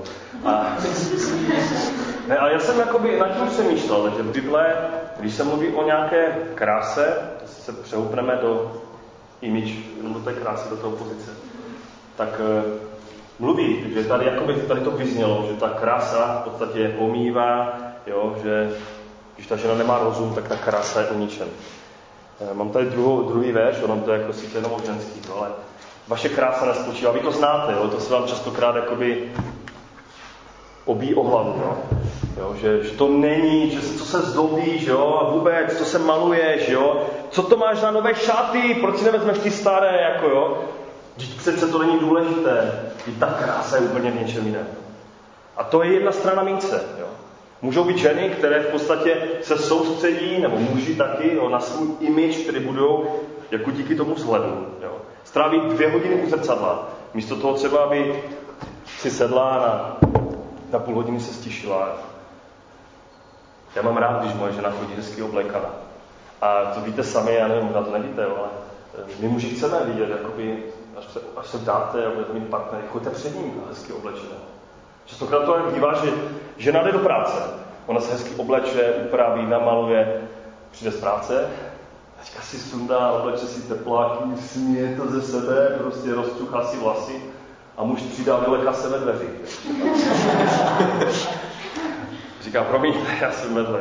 A já jsem jakoby nad tím přemýšlel, že v Bible, když se mluví o nějaké kráse, se přehoupneme do image, do té krásy, do toho pozice, tak mluví, že tady to vyznělo, že ta krása v podstatě omývá, jo, že když ta žena nemá rozum, tak ta krása je o ničem. Mám tady druhý verš, ono to je jako sice jenom ženský, ale vaše krása nespočívá. Vy to znáte, jo? To se vám častokrát jakoby obí o hlavu. Jo? Že to není, že co se zdobíš, jo? A vůbec, co se maluješ, jo? Co to máš na nové šaty, proč si nevezmeš ty staré, jako jo? Přece to není důležité. I ta krása je úplně v něčem jiném. A to je jedna strana mince, jo? Můžou být ženy, které v podstatě se soustředí, nebo muži taky, jo, na svůj image, který budou jako díky tomu vzhledu. Jo. Stráví 2 hodiny u zrcadla. Místo toho třeba, aby si sedla a na půl hodiny se stišila. Já mám rád, když moje žena chodí hezky oblékaná. A to víte sami, já nevím, na to nevíte, ale my muži chceme vidět, jakoby, až se dáte a budete mít partnery, choďte před ním hezky oblečené. Častokrát to bývá, že žena jde do práce. Ona se hezky obleče, upraví, namaluje, přijde z práce, teďka si sundá, obleče si tepláky, směje to ze sebe, prostě rozčuchá si vlasy a muž přidá, vyleká se ve dveři. Říká, promiňte, já jsem vedle.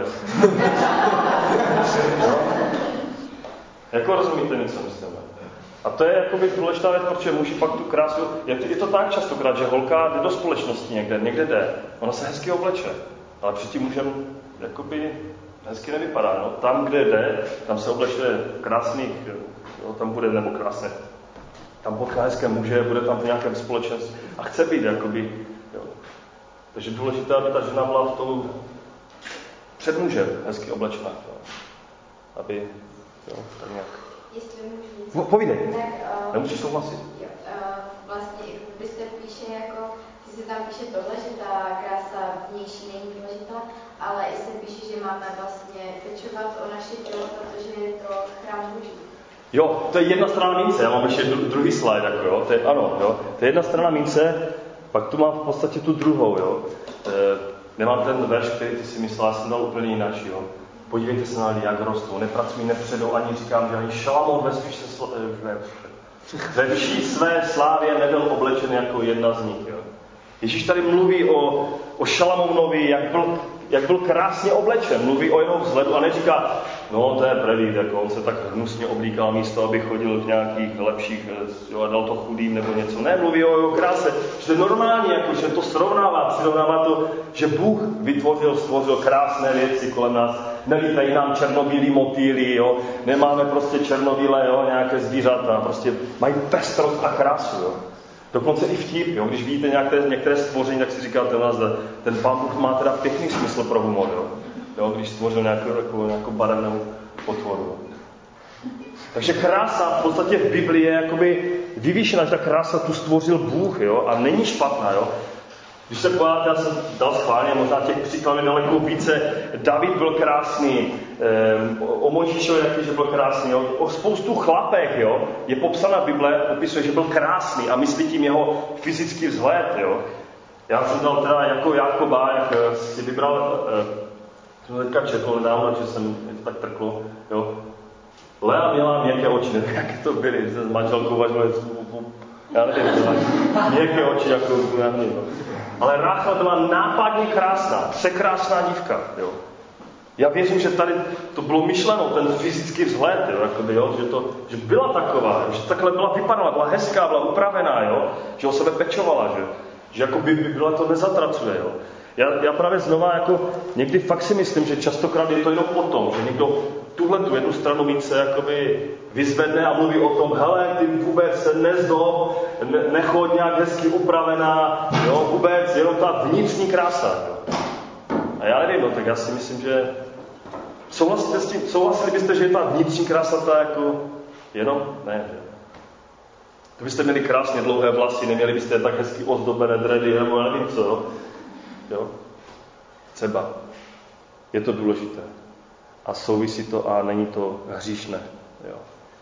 Jako rozumíte mi, co myslíme? A to je jakoby důležitá věc, protože muži pak tu krásu... Je to tak častokrát, že holka jde do společnosti někde jde. Ona se hezky obleče, ale před tím mužem jakoby hezky nevypadá. No. Tam, kde jde, tam se obleče krásný, jo, tam bude, nebo krásné. Tam potká hezké muže, bude tam v nějakém společenství a chce být jakoby... Jo. Takže důležité, aby ta žena byla v tom před mužem hezky oblečená. Jo. Aby Jo, tak nějak. Jestli můžu říct. No, povídej. Tak, nemusíš souhlasit. Jo, vlastně i v byste píše jako, si tam píše tohle, že ta krása vnější není důležitá, ale i se píše, že máme vlastně pečovat o naše tělo, protože je to chrám Boží. Jo, to je jedna strana mince, já mám ještě druhý slide, jako jo, to je, ano, jo, to je jedna strana mince, pak tu mám v podstatě tu druhou, jo. Nemám ten verš, který ty si myslela, jsem dal úplně jinak, jo. Podívejte se na lidi, jak rostou, nepracují, nepředou, ani říkám, že ani Šalamón ve vší své slávě nebyl oblečen jako jedna z nich, jo. Ježíš tady mluví o Šalamounovi, jak byl krásně oblečen, mluví o jeho vzhledu a neříká, no to je predít, jako on se tak hnusně oblíkal místo, aby chodil v nějakých lepších, jo, a dal to chudým nebo něco. Ne, mluví o jeho kráse, že to je normálně, jako, že to přirovnává to, že Bůh stvořil krásné věci kolem nás. Nelítají nám černobílí motýly, jo, nemáme prostě černobílé, jo, nějaké zvířata, prostě mají pestrost a krásu, jo. Dokonce i vtip, jo? Když vidíte některé stvoření, tak si říkáte, ten Pán Bůh má teda pěkný smysl pro humor, jo? Když stvořil nějakou barevnou potvoru. Takže krása v podstatě v Biblii je jakoby vyvýšená, že ta krása tu stvořil Bůh, jo? A není špatná. Jo? Když se podíváte, já jsem dal schválně, možná těch příkladů daleko více. David byl krásný, o Mojžíšovi jaký, že byl krásný. Jo? O spoustu chlapech, jo? Je popsaná Bible, popisuje, že byl krásný a myslí tím jeho fyzický vzhled. Jo? Já jsem dal teda jako Jákoba, jak si vybral, jsem teďka četl nedávno, že jsem tak trklo. Jo? Lea měla měkké oči, nevím, jaké to byly, s manželkou važili, já nevím, měkké oči, jako já nevím. Ale Ráchel byla nápadně krásná, překrásná dívka. Jo. Já věřím, že tady to bylo myšleno, ten fyzický vzhled, jo, jakoby, jo, že byla taková, že takhle vypadala, byla hezká, byla upravená, jo, že o sebe pečovala, že jako by byla to nezatracuje. Jo. Já právě znova jako někdy fakt si myslím, že častokrát je to jenom o tom, že někdo tu jednu stranu mince jakoby vyzvedne a mluví o tom, hele, ty vůbec se nezdob, nechoď nějak hezky upravená, jo, vůbec, jenom ta vnitřní krása. Jo. A já nevím, no, tak já si myslím, že souhlasili byste, že je ta vnitřní krása ta jako jenom? Ne, že? To byste měli krásně dlouhé vlasy, neměli byste tak hezky ozdobené dredy, nebo já nevím co, jo. Třeba. Je to důležité. A souvisí to a není to hříšné. Jo.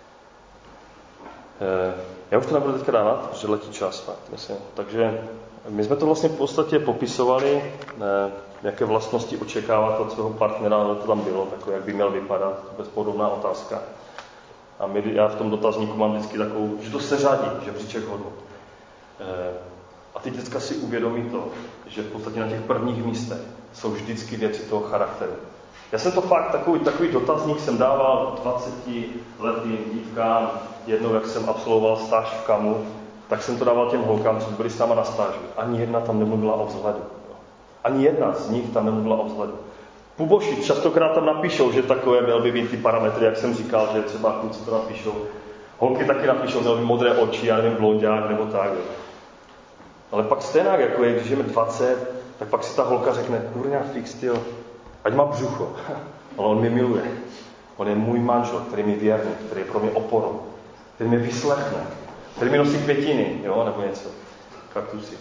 Já už to nebudu teďka dávat, protože letí čas. Fakt, myslím. Takže my jsme to vlastně v podstatě popisovali, jaké vlastnosti očekávat od svého partnera, ale to tam bylo, takové, jak by měl vypadat, bezpodobná otázka. A já v tom dotazníku mám vždycky takovou, že to se řadí, žebříček hodnot. A ty děcka si uvědomí to, že v podstatě na těch prvních místech jsou vždycky věci toho charakteru. Já jsem to fakt, takový dotazník jsem dával 20letým dívkám, jednou, jak jsem absolvoval stáž v KAMu, tak jsem to dával těm holkám, co byli s náma na stáži. Ani jedna tam nemluvila o vzhledu. Ani jedna z nich tam nemluvila o vzhledu. Puboši častokrát tam napíšou, že takové měl by být ty parametry, jak jsem říkal, že třeba kluci to napíšou. Holky taky napíšou, měl by modré oči, já nevím, blonďák nebo tak. Ale pak stejně, jako je, když je 20, tak pak si ta holka řekne, kurňa fix, tyjo, ať má břucho, ale on mě miluje. On je můj manžel, který mi věrný, který je pro mě oporou, který mě vyslechne, který mi nosí květiny, jo, nebo něco. Kaktusy.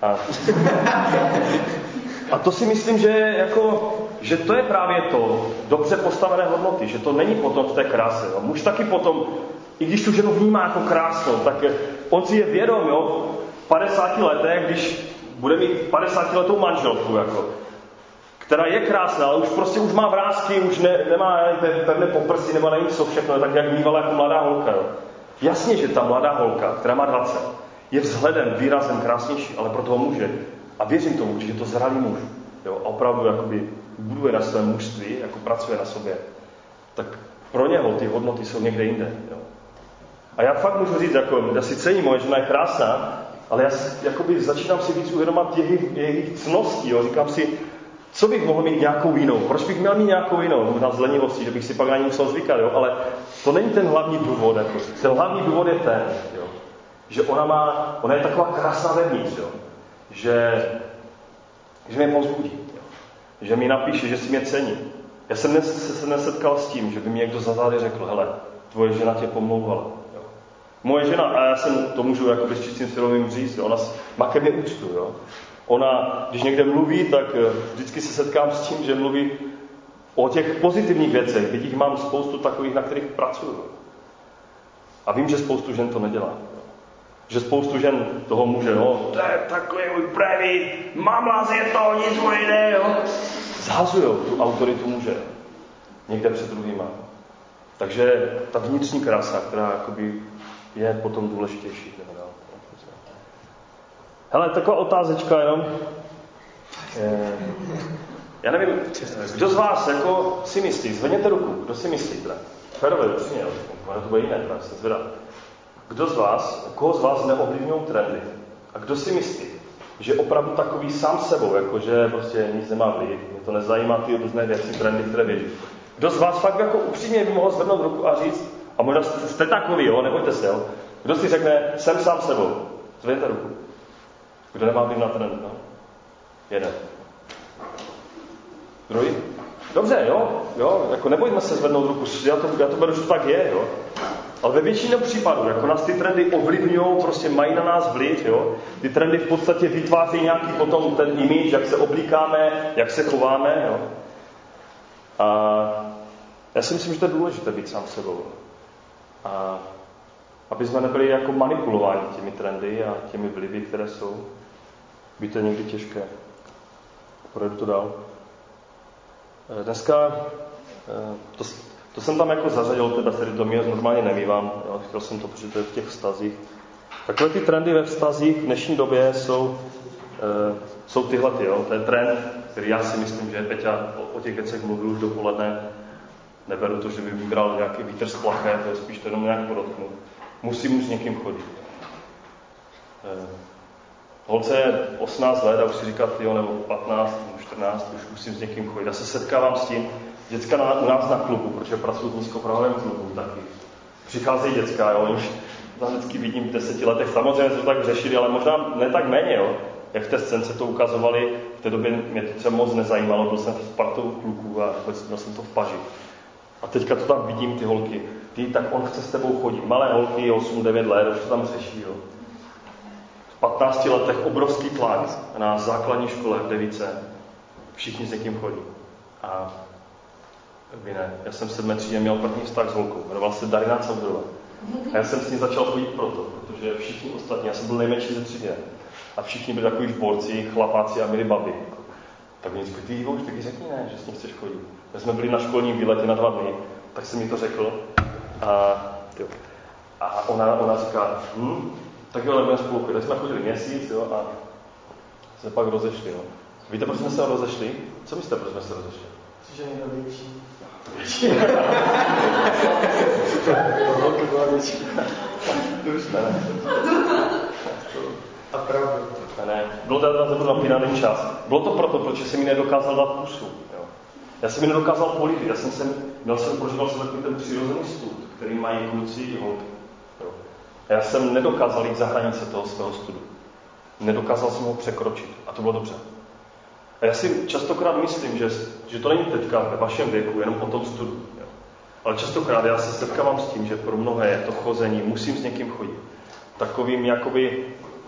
A to si myslím, že to je právě to dobře postavené hodnoty, že to není potom v té kráse. Jo. Muž taky potom, i když tu ženu vnímá jako krásnou, tak on si je vědom, jo, v 50 letech, když bude mít 50 letou manželku, jako, která je krásná, ale už má vrásky, už nemá pevné poprsy, nebo nevím co všechno, tak jak mývala jako mladá holka. Jo. Jasně, že ta mladá holka, která má 20, je vzhledem, výrazem krásnější, ale pro toho muže. A věřím tomu, že je to zralý muž. Jo, a opravdu jakoby buduje na svém mužství, jako pracuje na sobě. Tak pro něho ty hodnoty jsou někde jinde. Jo. A já fakt můžu říct, jako, já si cením, moje žena je krásná, ale já jakoby začínám si víc uvědomovat jejich cností. Jo. Říkám si, co bych mohl mít nějakou jinou? Proč bych měl mít nějakou jinou? Možná z lenivosti, že bych si pak na ní musel zvykat, jo? Ale to není ten hlavní důvod. Jako. Ten hlavní důvod je ten, jo? Že ona je taková krásná vevnitř, jo? Že mě povzbudí, jo? Že mi napíše, že si mě cení, Já jsem se nesetkal s tím, že by mi někdo za zády řekl, hele, tvoje žena tě pomlouvala. Jo. Moje žena, a já jsem to můžu jakoby s čistým svědomím říct, ona má ke mně úctu. Jo. Ona, když někde mluví, tak vždycky se setkám s tím, že mluví o těch pozitivních věcech. Vidíš, mám spoustu takových, na kterých pracuju. A vím, že spoustu žen to nedělá. Že spoustu žen toho může, no, to je takový můj pravý, mamlas je to, nic mu jde, jo. Zhazujou tu autoritu muže. Někde před druhýma. Takže ta vnitřní krása, která jakoby je potom důležitější. Hele, taková otázečka jenom. Já nevím, kdo z vás jako si myslí, zvedněte ruku, kdo si myslíte? Férově, upřímně, ono to bude jiné, tak se zvedá. Koho z vás neovlivňují trendy? A kdo si myslí, že opravdu takový sám sebou, jakože prostě nic nemá vliv, mě to nezajímá ty různé věci, trendy, které běží. Kdo z vás fakt jako upřímně by mohl zvednout ruku a říct, a možná jste takový, jo, nebojte se, jo. Kdo si řekne, jsem sám sebou, zvedněte ruku. Kdo nemá vliv na trend, no? Jeden. Druhý? Dobře, jo, jako nebojme se zvednout ruku, já to beru, že to tak je, jo. Ale ve většině případů, jako nás ty trendy ovlivňují, prostě mají na nás vliv, jo. Ty trendy v podstatě vytváří nějaký potom ten image, jak se oblíkáme, jak se chováme, jo. A já si myslím, že to je důležité být sám sebou. A aby jsme nebyli jako manipulováni těmi trendy a těmi vlivy, které jsou. Být to někdy těžké. Projdu to dál. Dneska, to jsem tam jako zařadil, teda který to mě normálně nemývám, jo, chtěl jsem to, protože to je v těch vztazích. Takové ty trendy ve vztazích v dnešní době jsou tyhle, jo. To je trend, který já si myslím, že Peťa o těch věcech mluvil už dopoledne. Neberu to, že by vybral nějaký vítr z plaché, to je spíš to jenom nějak podotknu. Musím už s někým chodit. Holce je 18 let a už si říká, nebo 15, nebo 14, už musím s někým chodit. Já se setkávám s tím, děcka u nás na klubu, protože pracuji v nízkoprahovém klubu taky. Přicházejí děcka, jo, už tam vždycky vidím v 10 letech. Samozřejmě se to tak řešili, ale možná ne tak méně, jo. Jak v té scénce to ukazovali, v té době mě to třeba moc nezajímalo, byl jsem v partou kluků a měl jsem to v paži. A teďka to tam vidím, ty holky. Tak on chce s tebou chodit. Malé holky, 8-9 let, už to tam řeší, jo. V 15 letech obrovský tlak na základní škole v Device. Všichni s někým chodí. A vy ne. Já jsem v 7. třídě měl první vztah s holkou. Jmenoval se Darina Caudrová. A já jsem s ní začal chodit proto, protože všichni ostatní, já jsem byl nejmenší ze třídě. A všichni byli takový borci, chlapáci a měli babi. Tak mě říkali, ty už taky řekni ne, že s ní chceš chodit. My jsme byli na školním výletě na 2 dny, tak jsem mi to řekl. A ona říká, tak jo, ale budeme spolu chodit. Tak jsme chodili měsíc, jo, a se pak rozešli, jo. Víte, proč jsme se rozešli? Co myslíte, proč jsme se rozešli? Což je někdo větší. Holky byla větší. Ne. A pravda. Ne. Bylo to napínaný čas. Bylo to proto, protože jsem mi nedokázal dát pusu. Jo. Já jsem mi nedokázal políbit. Prožíval jsem takový ten přirozený stud, který mají kluci i holky. A já jsem nedokázal jít za hranice toho svého studu. Nedokázal jsem ho překročit. A to bylo dobře. A já si častokrát myslím, že to není teďka ve vašem věku, jenom o tom studu. Jo. Ale častokrát já se setkávám s tím, že pro mnohé je to chození, musím s někým chodit. Takovým jakoby,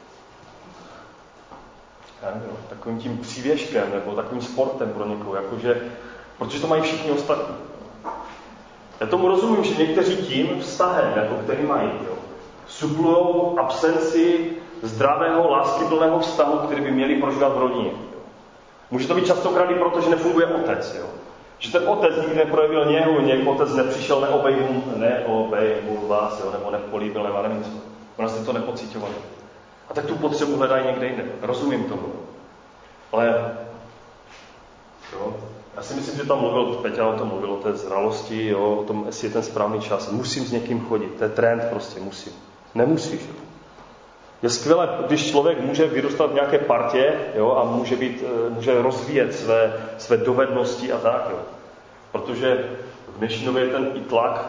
takovým tím přívěškem nebo takovým sportem pro někoho, jakože, protože to mají všichni ostatní. Já tomu rozumím, že někteří tím vztahem, jako který mají, jo, suplujou absenci zdravého, láskyplného vztahu, který by měli prožívat v rodině. Jo. Může to být častokrát i proto, že nefunguje otec. Jo. Že ten otec nikdy neprojevil něhu, otec nepřišel, neobejmul vás, jo, nebo nepolíbil, nebo nevím co. Ona jste to nepocítovali. A tak tu potřebu hledají někde jinde. Rozumím tomu. Ale jo, já si myslím, že tam Peťa o tom mluvil, o té zralosti, jo, o tom, jestli je ten správný čas. Musím s někým chodit. To je trend prostě, musím. Nemusíš. Jo. Je skvělé, když člověk může vyrůstat v nějaké partě, jo, a může rozvíjet své dovednosti a tak. Jo. Protože v dnešní době je ten i tlak,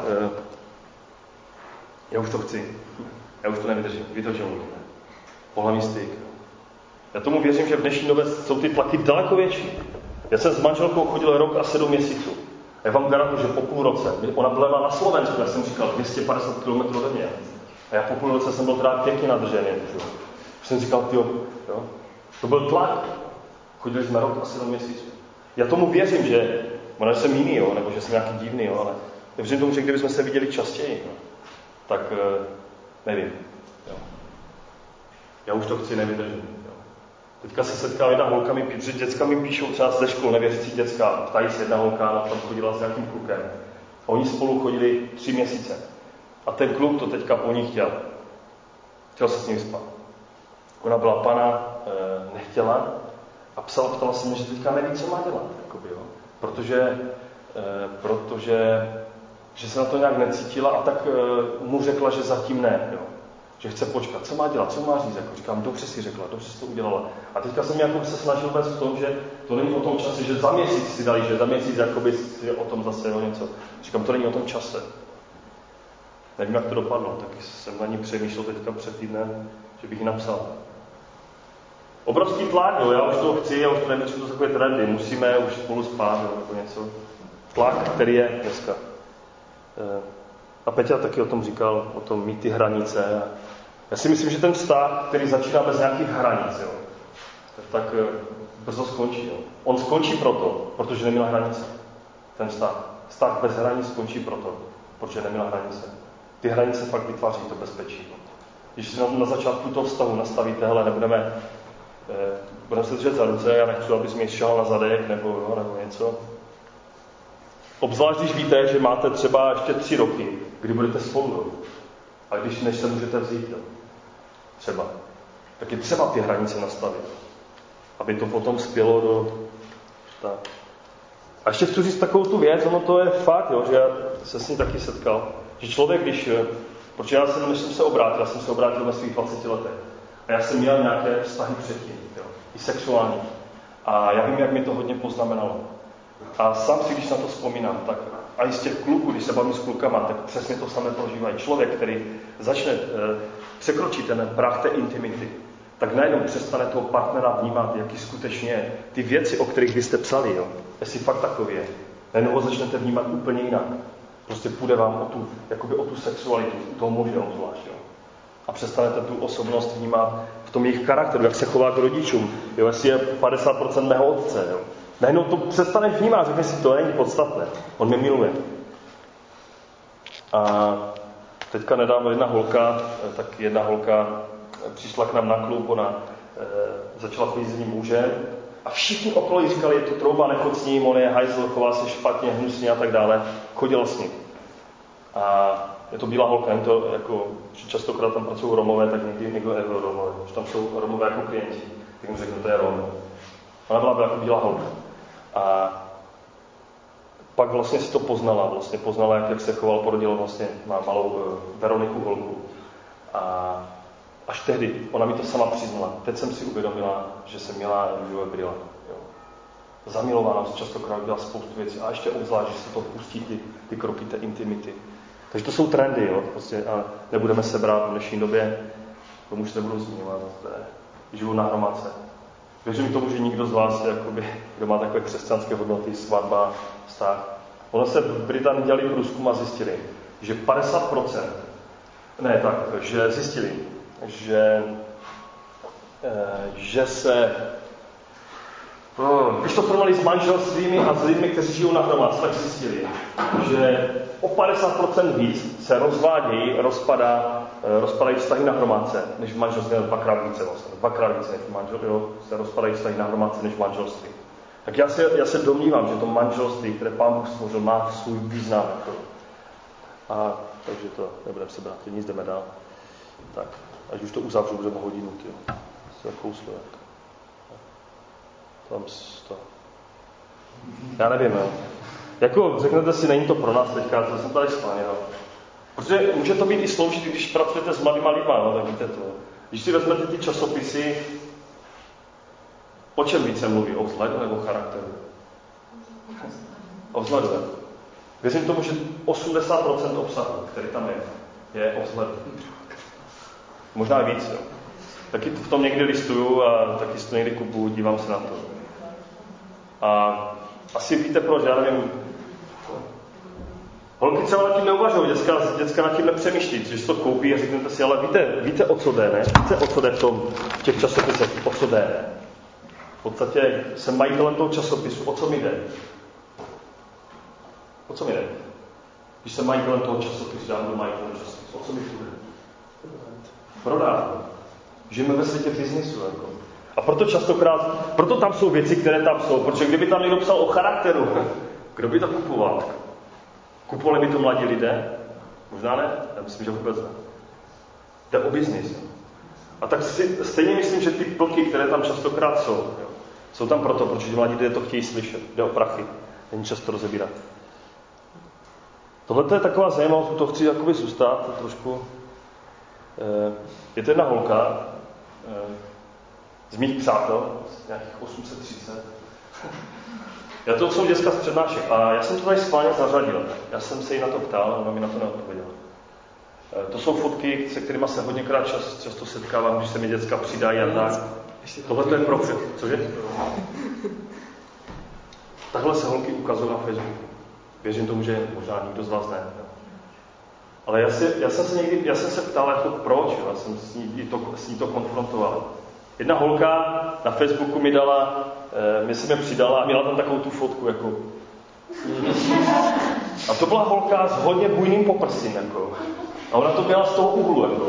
já už to chci, já už to nevydržím, vy to, že mluvíte. Pohlavní styk. Já tomu věřím, že v dnešní době jsou ty tlaky daleko větší. Já jsem s manželkou chodil rok a 7 měsíců. A já vám garantuju, že po půl roce, ona byla na Slovensku, já jsem říkal, 250 km ode mě. A já po půl roce jsem byl teda pěkně nadržený. Už jsem říkal, jo. To byl tlak. Chodili jsme rok asi na měsíc. Já tomu věřím, že možná jsem jiný, jo, nebo že jsem nějaký divný, jo, ale věřím tomu, že kdybychom se viděli častěji, tak nevím. Jo. Já už to chci nevydržet. Teďka se setkal jedna holka, protože děcka mi píšou třeba ze škol, nevěřící děcka, ptají se jedna holka, a tam chodila s nějakým klukem. A oni spolu chodili 3 měsíce. A ten kluk to teďka po ní chtěl. Chtěl se s ním spát. Ona byla pana, nechtěla a ptala se mě, že teďka neví, co má dělat. Jakoby, jo. Protože že se na to nějak necítila a tak mu řekla, že zatím ne. Jo. Že chce počkat, co má dělat, co má říct. Jako říkám, dobře si řekla, dobře si to udělala. A teďka jsem jako se snažil vést v tom, že to není o tom čase, že za měsíc si dali, že za měsíc jakoby si o tom zase o něco. Říkám, to není o tom čase. Nevím, jak to dopadlo, tak jsem na ní přemýšlel teďka před týdnem, že bych ji napsal. Obrovský tlak, jo, já už to chci, já už to nevím, co to jsou takové trendy, musíme už spolu spát, jo, nebo něco. Tlak, který je dneska. A Peťa taky o tom říkal, o tom mít ty hranice. Já si myslím, že ten vztah, který začíná bez nějakých hranic, jo, tak brzo skončí. Jo. On skončí protože neměl hranice. Ten vztah. Vztah bez hranic skončí protože neměl hranice. Ty hranice fakt vytváří to bezpečí. Když si na začátku toho vztahu nastavíte, hele, budeme se držet za ruce, já nechci, abys mi šahal na zadek nebo něco. Obzvlášť, když víte, že máte třeba ještě 3 roky, kdy budete spolu. A než se můžete vzít, jo. Třeba. Tak je třeba ty hranice nastavit. Aby to potom spělo do... Tak. A ještě chci říct takovou tu věc, ono to je fakt, jo, že já se s ní taky setkal, že člověk, protože než jsem se obrátil ve svých 20 letech. A já jsem měl nějaké vztahy předtím, jo, i sexuální. A já vím, jak mi to hodně poznamenalo. A sám si, když na to vzpomínám, tak a i z těch kluků, když se bavím s klukama, tak přesně to samé prožívají. Člověk, který začne překročit ten práh té intimity, tak najednou přestane toho partnera vnímat, jaký skutečně je. Ty věci, o kterých vy jste psali, jo, jestli fakt takový je, najednou ho začnete vnímat úplně jinak. Prostě půjde vám o tu sexualitu, toho muže obzvlášť. Jo. A přestanete tu osobnost vnímat v tom jejich charakteru, jak se chová k rodičům, jo, jestli je 50% mého otce. Jo. Najednou to přestaneš vnímat, řekne si, to není podstatné. On mě miluje. A teďka nedávno jedna holka přišla k nám na klub, ona začala chodit s jedním mužem a všichni okolo jí říkali, je to trouba, nechoď s ním, on je hajzl, chová se špatně, hnusně a tak dále. Chodila s ním. A je to bílá holka, to jako, častokrát tam pracují Romové, tak někdo je Romové, že tam jsou Romové jako klienti, tak jim řeknu, to je Rom. Ona byla jako bílá holka. A pak vlastně si to poznala, jak se choval, porodila vlastně má malou Veroniku holku. A až tehdy, ona mi to sama přiznala. Teď jsem si uvědomila, že jsem měla růžové brýle. Zamilovanost častokrát dělá spoustu věcí a ještě obzvlášť, že se to pustí ty kroky té intimity. Takže to jsou trendy, jo, prostě, a nebudeme se brát v dnešní době, tomu už nebudu zmiňovat, žiju na hromádce. Věřím tomu, že nikdo z vás, jakoby, kdo má takové křesťanské hodnoty, svatba, vztah. Ono se v Británii dělali průzkum a zjistili, že 50%, že zjistili, že se, když to srovnali s manželstvími a s lidmi, kteří žijou na hromádce, tak zjistili, že o 50% víc se rozpadají vztahy na hromádce, než v manželství, dvakrát více než v manželství, se rozpadají vztahy na hromádce, než v manželství. Tak já se domnívám, že to manželství, které Pán Bůh stvořil, má svůj význam. A takže to nebudeme se brát, nic jdeme dál. Tak, až už to uzavřu, budeme hodinu, tyjo. Se zakouslo, tam to. Já nevím, jo. Jako řeknete si, není to pro nás teďka, to jsem tady spánil. Protože může to být i složitý, když pracujete s mladýma lidma, no, tak víte to. Když si vezmete ty časopisy, o čem více mluví? O vzhledu nebo charakteru? O vzhledu. Věřím tomu, že 80% obsahu, který tam je o vzhledu. Možná víc, jo. Taky v tom někdy listuju a taky si to někdy kupuju, dívám se na to. A asi víte proč, já nevím, Holky třeba nad tím neuvažují, děcka nad tím nepřemýšlí, když to koupí a řeknete si, ale víte o co jde, ne? Víte o co jde v těch časopisech, o co jde, ne? V podstatě jsem majitelem toho časopisu, o co mi jde? O co mi jde? Když jsem majitelem toho časopisu, já budu majitelem časopisu, o co mi jde? Prodát. Žijeme ve světě biznisu, jako. A proto tam jsou věci, které tam jsou, protože kdyby tam někdo psal o charakteru, kdo by to kupoval? Kupovali by to mladí lidé? Možná ne? Já myslím, že vůbec ne. To je o biznis. A tak stejně myslím, že ty plky, které tam častokrát jsou tam proto, protože mladí lidé to chtějí slyšet. Jde o prachy. Není často rozebírat. Tohle je taková zajímavost, to chci jakoby zůstat trošku. Je to jedna holka z mých přátel, z nějakých 830. Já to jsou děcka z přednášek a já jsem to tady schválně zařadil. Já jsem se jí na to ptal, ona mi na to neodpověděla. To jsou fotky, se kterými se hodněkrát často setkávám, když se mi děcka přidají a tak. Tohle to je pro všechny. Cože? Takhle se holky ukazují na Facebooku. Věřím tomu, že možná nikdo z vás ne. Ale já jsem se ptal, jako proč, já jsem s ní to konfrontoval. Jedna holka na Facebooku mi dala, mě se mě přidala a měla tam takovou tu fotku, jako. A to byla holka s hodně bujným poprsím, jako. A ona to měla z toho úhlu, jako.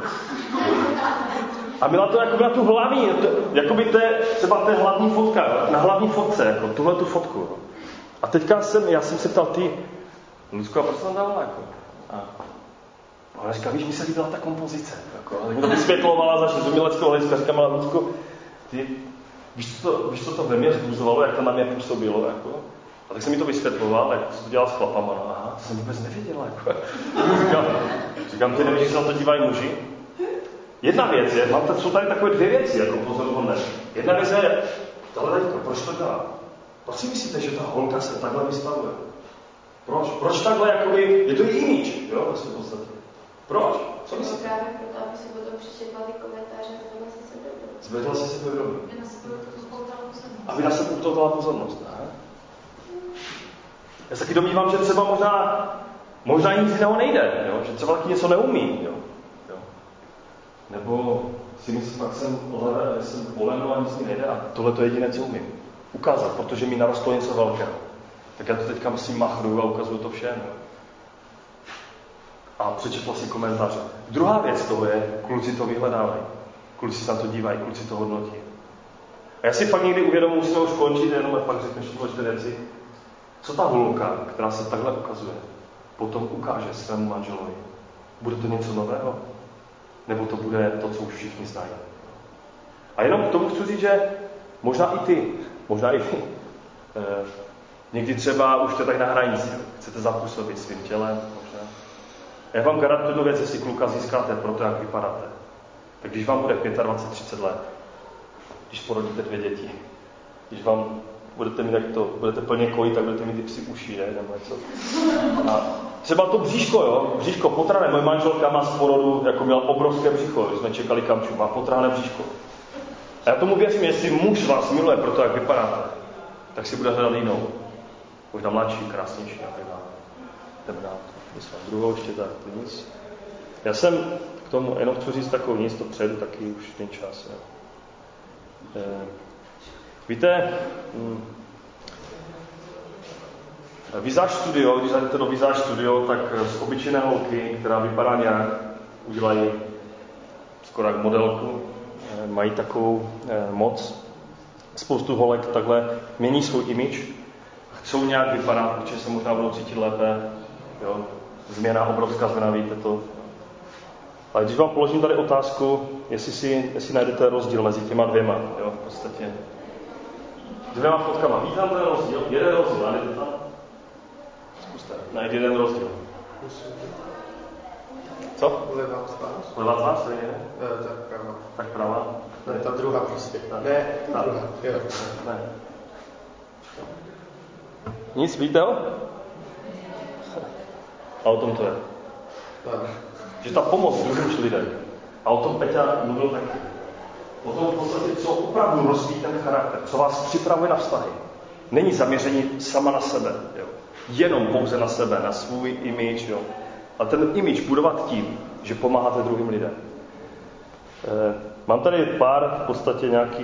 A měla to jako na tu hlavní, jakoby to je třeba ta hlavní fotka, na hlavní fotce, jako tuhle tu fotku. A teďka já jsem se ptal, ty, Lucko, a proč to tam dávala, jako? A ona říká, víš, mi se líbila ta kompozice, jako. A tak mi to vysvětlovala za uměleckého hlediska, říkám, ale Lucko, ty, víš, co to ve mně vzbuzovalo, jak to na mě působilo, jako? A tak jsem mi to vysvětloval, jak to dělal s chlapama, no, aha, to jsem vůbec nevěděla, jako. Říkám, ty nevíš, že se na to dívají muži? Jedna věc je, jsou tady takové dvě věci, jako pozoruhodné. Jedna věc je, tahle dajka, proč to dělá? Proč si myslíte, že ta holka se takhle vystavuje? Proč? Proč takhle, jakoby, je to její image, jo, vlastně v podstatě. Proč? Co myslíte? Právě proto, aby si potom přečetla ty komentáře a zvedla si sebevědomí. Zvedla si sebevědomí. Aby na sebe upoutala pozornost. Ne? Já se taky domnívám, že třeba možná nic jiného nejde, jo? Že třeba taky něco neumí. Jo? Nebo si myslím, tak jsem poleno a nic mi nejde a tohle to je jediné, co umím. Ukázat, protože mi narostlo něco velkého. Tak já to teďka musím machruju a ukazuju to všem. Jo? A přečetla si komentáře. Druhá věc toho je, kluci to vyhledávají. Kluci se na to dívají, kluci to hodnotí. A já si fakt někdy uvědomuji, musíme už končit, jenom pak řekneš důležité věci. Co ta holka, která se takhle ukazuje, potom ukáže svému manželovi? Bude to něco nového? Nebo to bude to, co už všichni znají? A jenom k tomu chci říct, že možná i vy, někdy třeba už jste tak na hranici, chcete zapůsobit svým tělem, možná. Já vám garantuju tu věc, jestli kluka získáte pro to, jak vypadáte. Tak když vám bude 25-30 let, když porodíte 2 děti, když vám budete mít, budete plně kojit, tak budete mít ty psi uši, ne? Nebo něco. A třeba to bříško potrhané. Moje manželka má z porodu, jako měla obrovské břicho, když jsme čekali kamču, má potrhané bříško. A já tomu věřím, jestli muž vás miluje pro to, jak vypadáte, tak si bude hledat jinou. Možná mladší, krásnější a tak dále. Jdeme dál. Druhou ještě tak, to nic. Já jsem k tomu jenom chci říct takovou nic, to předu taky už ten čas. Víte, Visage Studio, když zajdete do Visage Studio, tak z obyčejné holky, která vypadá nějak, udělají skoro jak modelku, mají takovou moc. Spoustu holek takhle mění svůj image, chcou nějak vypadat, protože se možná budou cítit lépe. Jo. Obrovská změna, víte to. Ale když vám položím tady otázku, jestli najdete rozdíl mezi těma dvěma, jo, v podstatě. Dvěma fotkama. Víte tam ten rozdíl? Jeden rozdíl, najdete tam? Zkuste, najít jeden rozdíl. Co? Levá tvář, to je? Tak pravá. Tak pravá? Ne, ta druhá prostě. Ne, ta druhá. Jo. Ne. Nic, víte ho? A o tom to je. Že ta pomoc druhým lidem. A o tom Peťa mluvil taky. O tom v podstatě, co opravdu rozvíjí ten charakter, co vás připravuje na vztahy. není zaměření sama na sebe. Jo. Jenom pouze na sebe, na svůj image. Jo. A ten image budovat tím, že pomáháte druhým lidem. Mám tady pár v podstatě nějakých,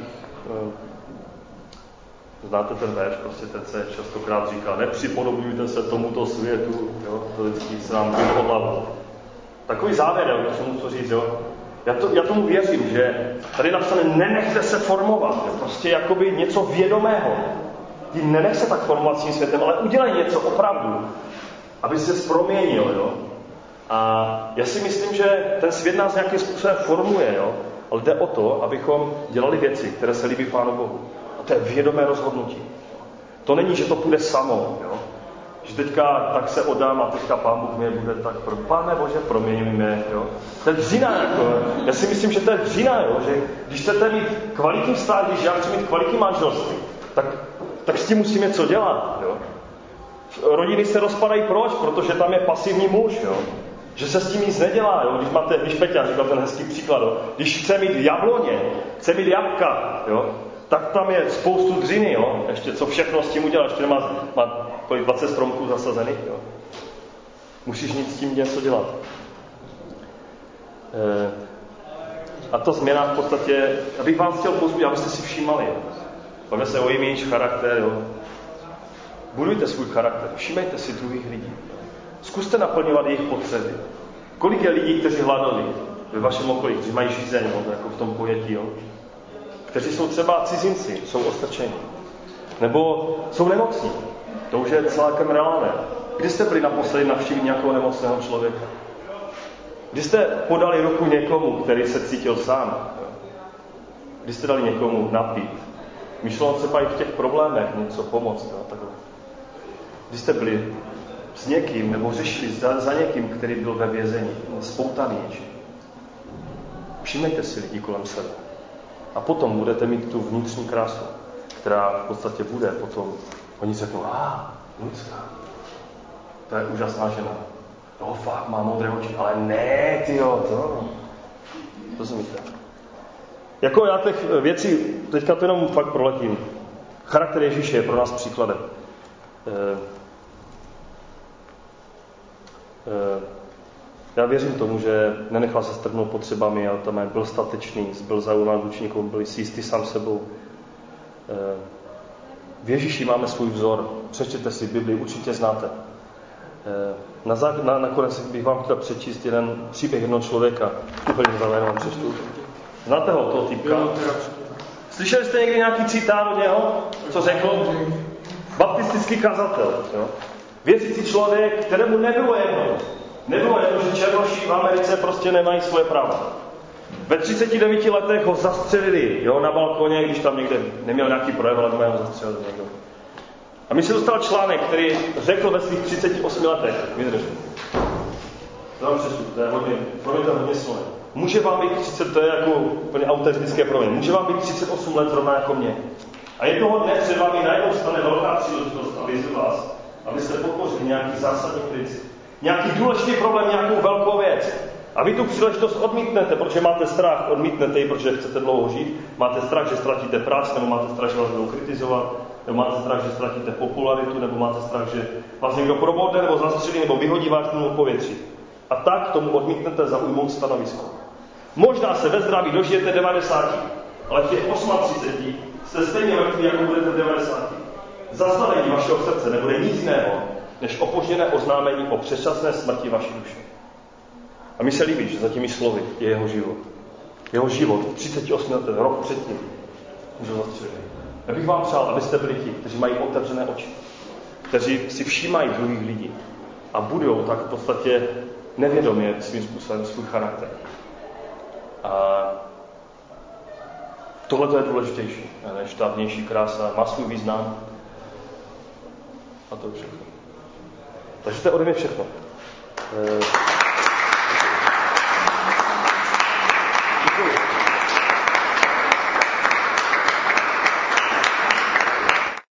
znáte ten verš, prostě ten se častokrát říká, nepřipodobňujte se tomuto světu, jo, to vždycky se nám vyjde hlavu. Takový závěr, jo, když můžu to říct, jo. Já tomu věřím, že tady napsané nenechte se formovat, jo, prostě jakoby něco vědomého. Tím nenech se tak formovat tím světem, ale udělej něco opravdu, aby se proměnil, jo. A já si myslím, že ten svět nás nějakým způsobem formuje, jo. Ale jde o to, abychom dělali věci, které se líbí Pánu Bohu. A to je vědomé rozhodnutí. To není, že to půjde samo, jo. Že teďka tak se oddám a teďka Pán Bůh mě bude tak, Pane Bože, proměňuj mě, jo. To je dřina, jako. Já si myslím, že to je dřina, jo. Že když chcete mít kvalitní vztah, když já chci mít kvalitní manželství, tak s tím musím něco dělat, jo. Rodiny se rozpadají proč? Protože tam je pasivní muž, jo. Že se s tím nic nedělá, jo. Když Peťa říkal ten hezký příklad, jo. Když chce mít jabloně, chce mít jabka, jo, tak tam je spoustu dřiny, jo. Ještě co všechno s tím udělat, ještě má 20 stromků zasazených, jo. Musíš s tím něco dělat. A ta změna v podstatě, abych vám chtěl pozbudit, abyste si všímali, jo. Bavíme se o image, charakter, jo. Budujte svůj charakter, všímejte si druhých lidí. Zkuste naplňovat jejich potřeby. Kolik je lidí, kteří hladali ve vašem okolí, kteří mají žízeň, jako v tom pojetí, jo? Kteří jsou třeba cizinci, jsou ostrčeni. Nebo jsou nemocní. To už je celkem reálné. Kdy jste byli naposledy navštívit nějakého nemocného člověka? Kdy jste podali ruku někomu, který se cítil sám? Kdy jste dali někomu napít? Myšleno třeba i v těch problémech něco pomoct. Takhle. Kdy jste byli s někým, nebo řešili za někým, který byl ve vězení, spoutaný něčím. Všimejte si lidi kolem sebe. A potom budete mít tu vnitřní krásu, která v podstatě bude potom. Oni řeknou, Lucka, to je úžasná žena. No fakt, má modré oči, ale ne, tyjo, to. Rozumíte? Jako já těch věcí, teďka to jenom fakt proletím. Charakter Ježíše je pro nás příkladem. Já věřím tomu, že nenechal se strhnout potřebami, ale tam byl statečný, byl zaujímavý vůči někomu, byl si jistý sám sebou. V Ježíši máme svůj vzor. Přečtěte si Bibli, určitě znáte. Nakonec bych vám chtěl přečíst jeden příběh jednoho člověka. Úplně závěrem vám přečtu. Znáte ho, toho týpka? Slyšeli jste někdy nějaký citát od něho? Co řekl? Baptistický kazatel. Jo? Věřící člověk, kterému nebylo jedno, že černoši v Americe prostě nemají svoje práva. Ve 39 letech ho zastřelili, jo, na balkoně, když tam někde neměl nějaký projev, ale ho zastřelili někdo. A mi se dostal článek, který řekl ve svých 38 letech, vydržte. To je hodně slovy. Může vám být 30, to je jako úplně autentické proměny, může vám být 38 let zrovna jako mě. A jednoho dne před vámi najednou stane velká příležitost a vyzvu vás, abyste podpořili nějaký zásadní princip. Nějaký důležitý problém, nějakou velkou věc. A vy tu příležitost odmítnete, protože máte strach, odmítnete ji, protože chcete dlouho žít, máte strach, že ztratíte práci, nebo máte strach, že vás budou kritizovat, nebo máte strach, že ztratíte popularitu, nebo máte strach, že vás někdo probodne, nebo zastřelí, nebo vyhodí vás tomu povětří. A tak tomu odmítnete zaujmout stanovisko. Možná se ve zdraví dožijete 90, ale v těch 38 jste stejně mrtví, jako budete v 90. Zastavení vašeho srdce nebude nic jiného, než opožděné oznámení o předčasné smrti vaší duše. A mi se líbí, že za těmi slovy je jeho život. Jeho život v 38 letech, rok předtím, můžu zastřelit. Já bych vám přál, abyste byli ti, kteří mají otevřené oči, kteří si všímají druhých lidí a budou tak v podstatě nevědomě svým způsobem svůj charakter. A tohle je důležitější, než ta vnější krása, má svůj význam. A to je všechno. Takže to je ode mě všechno.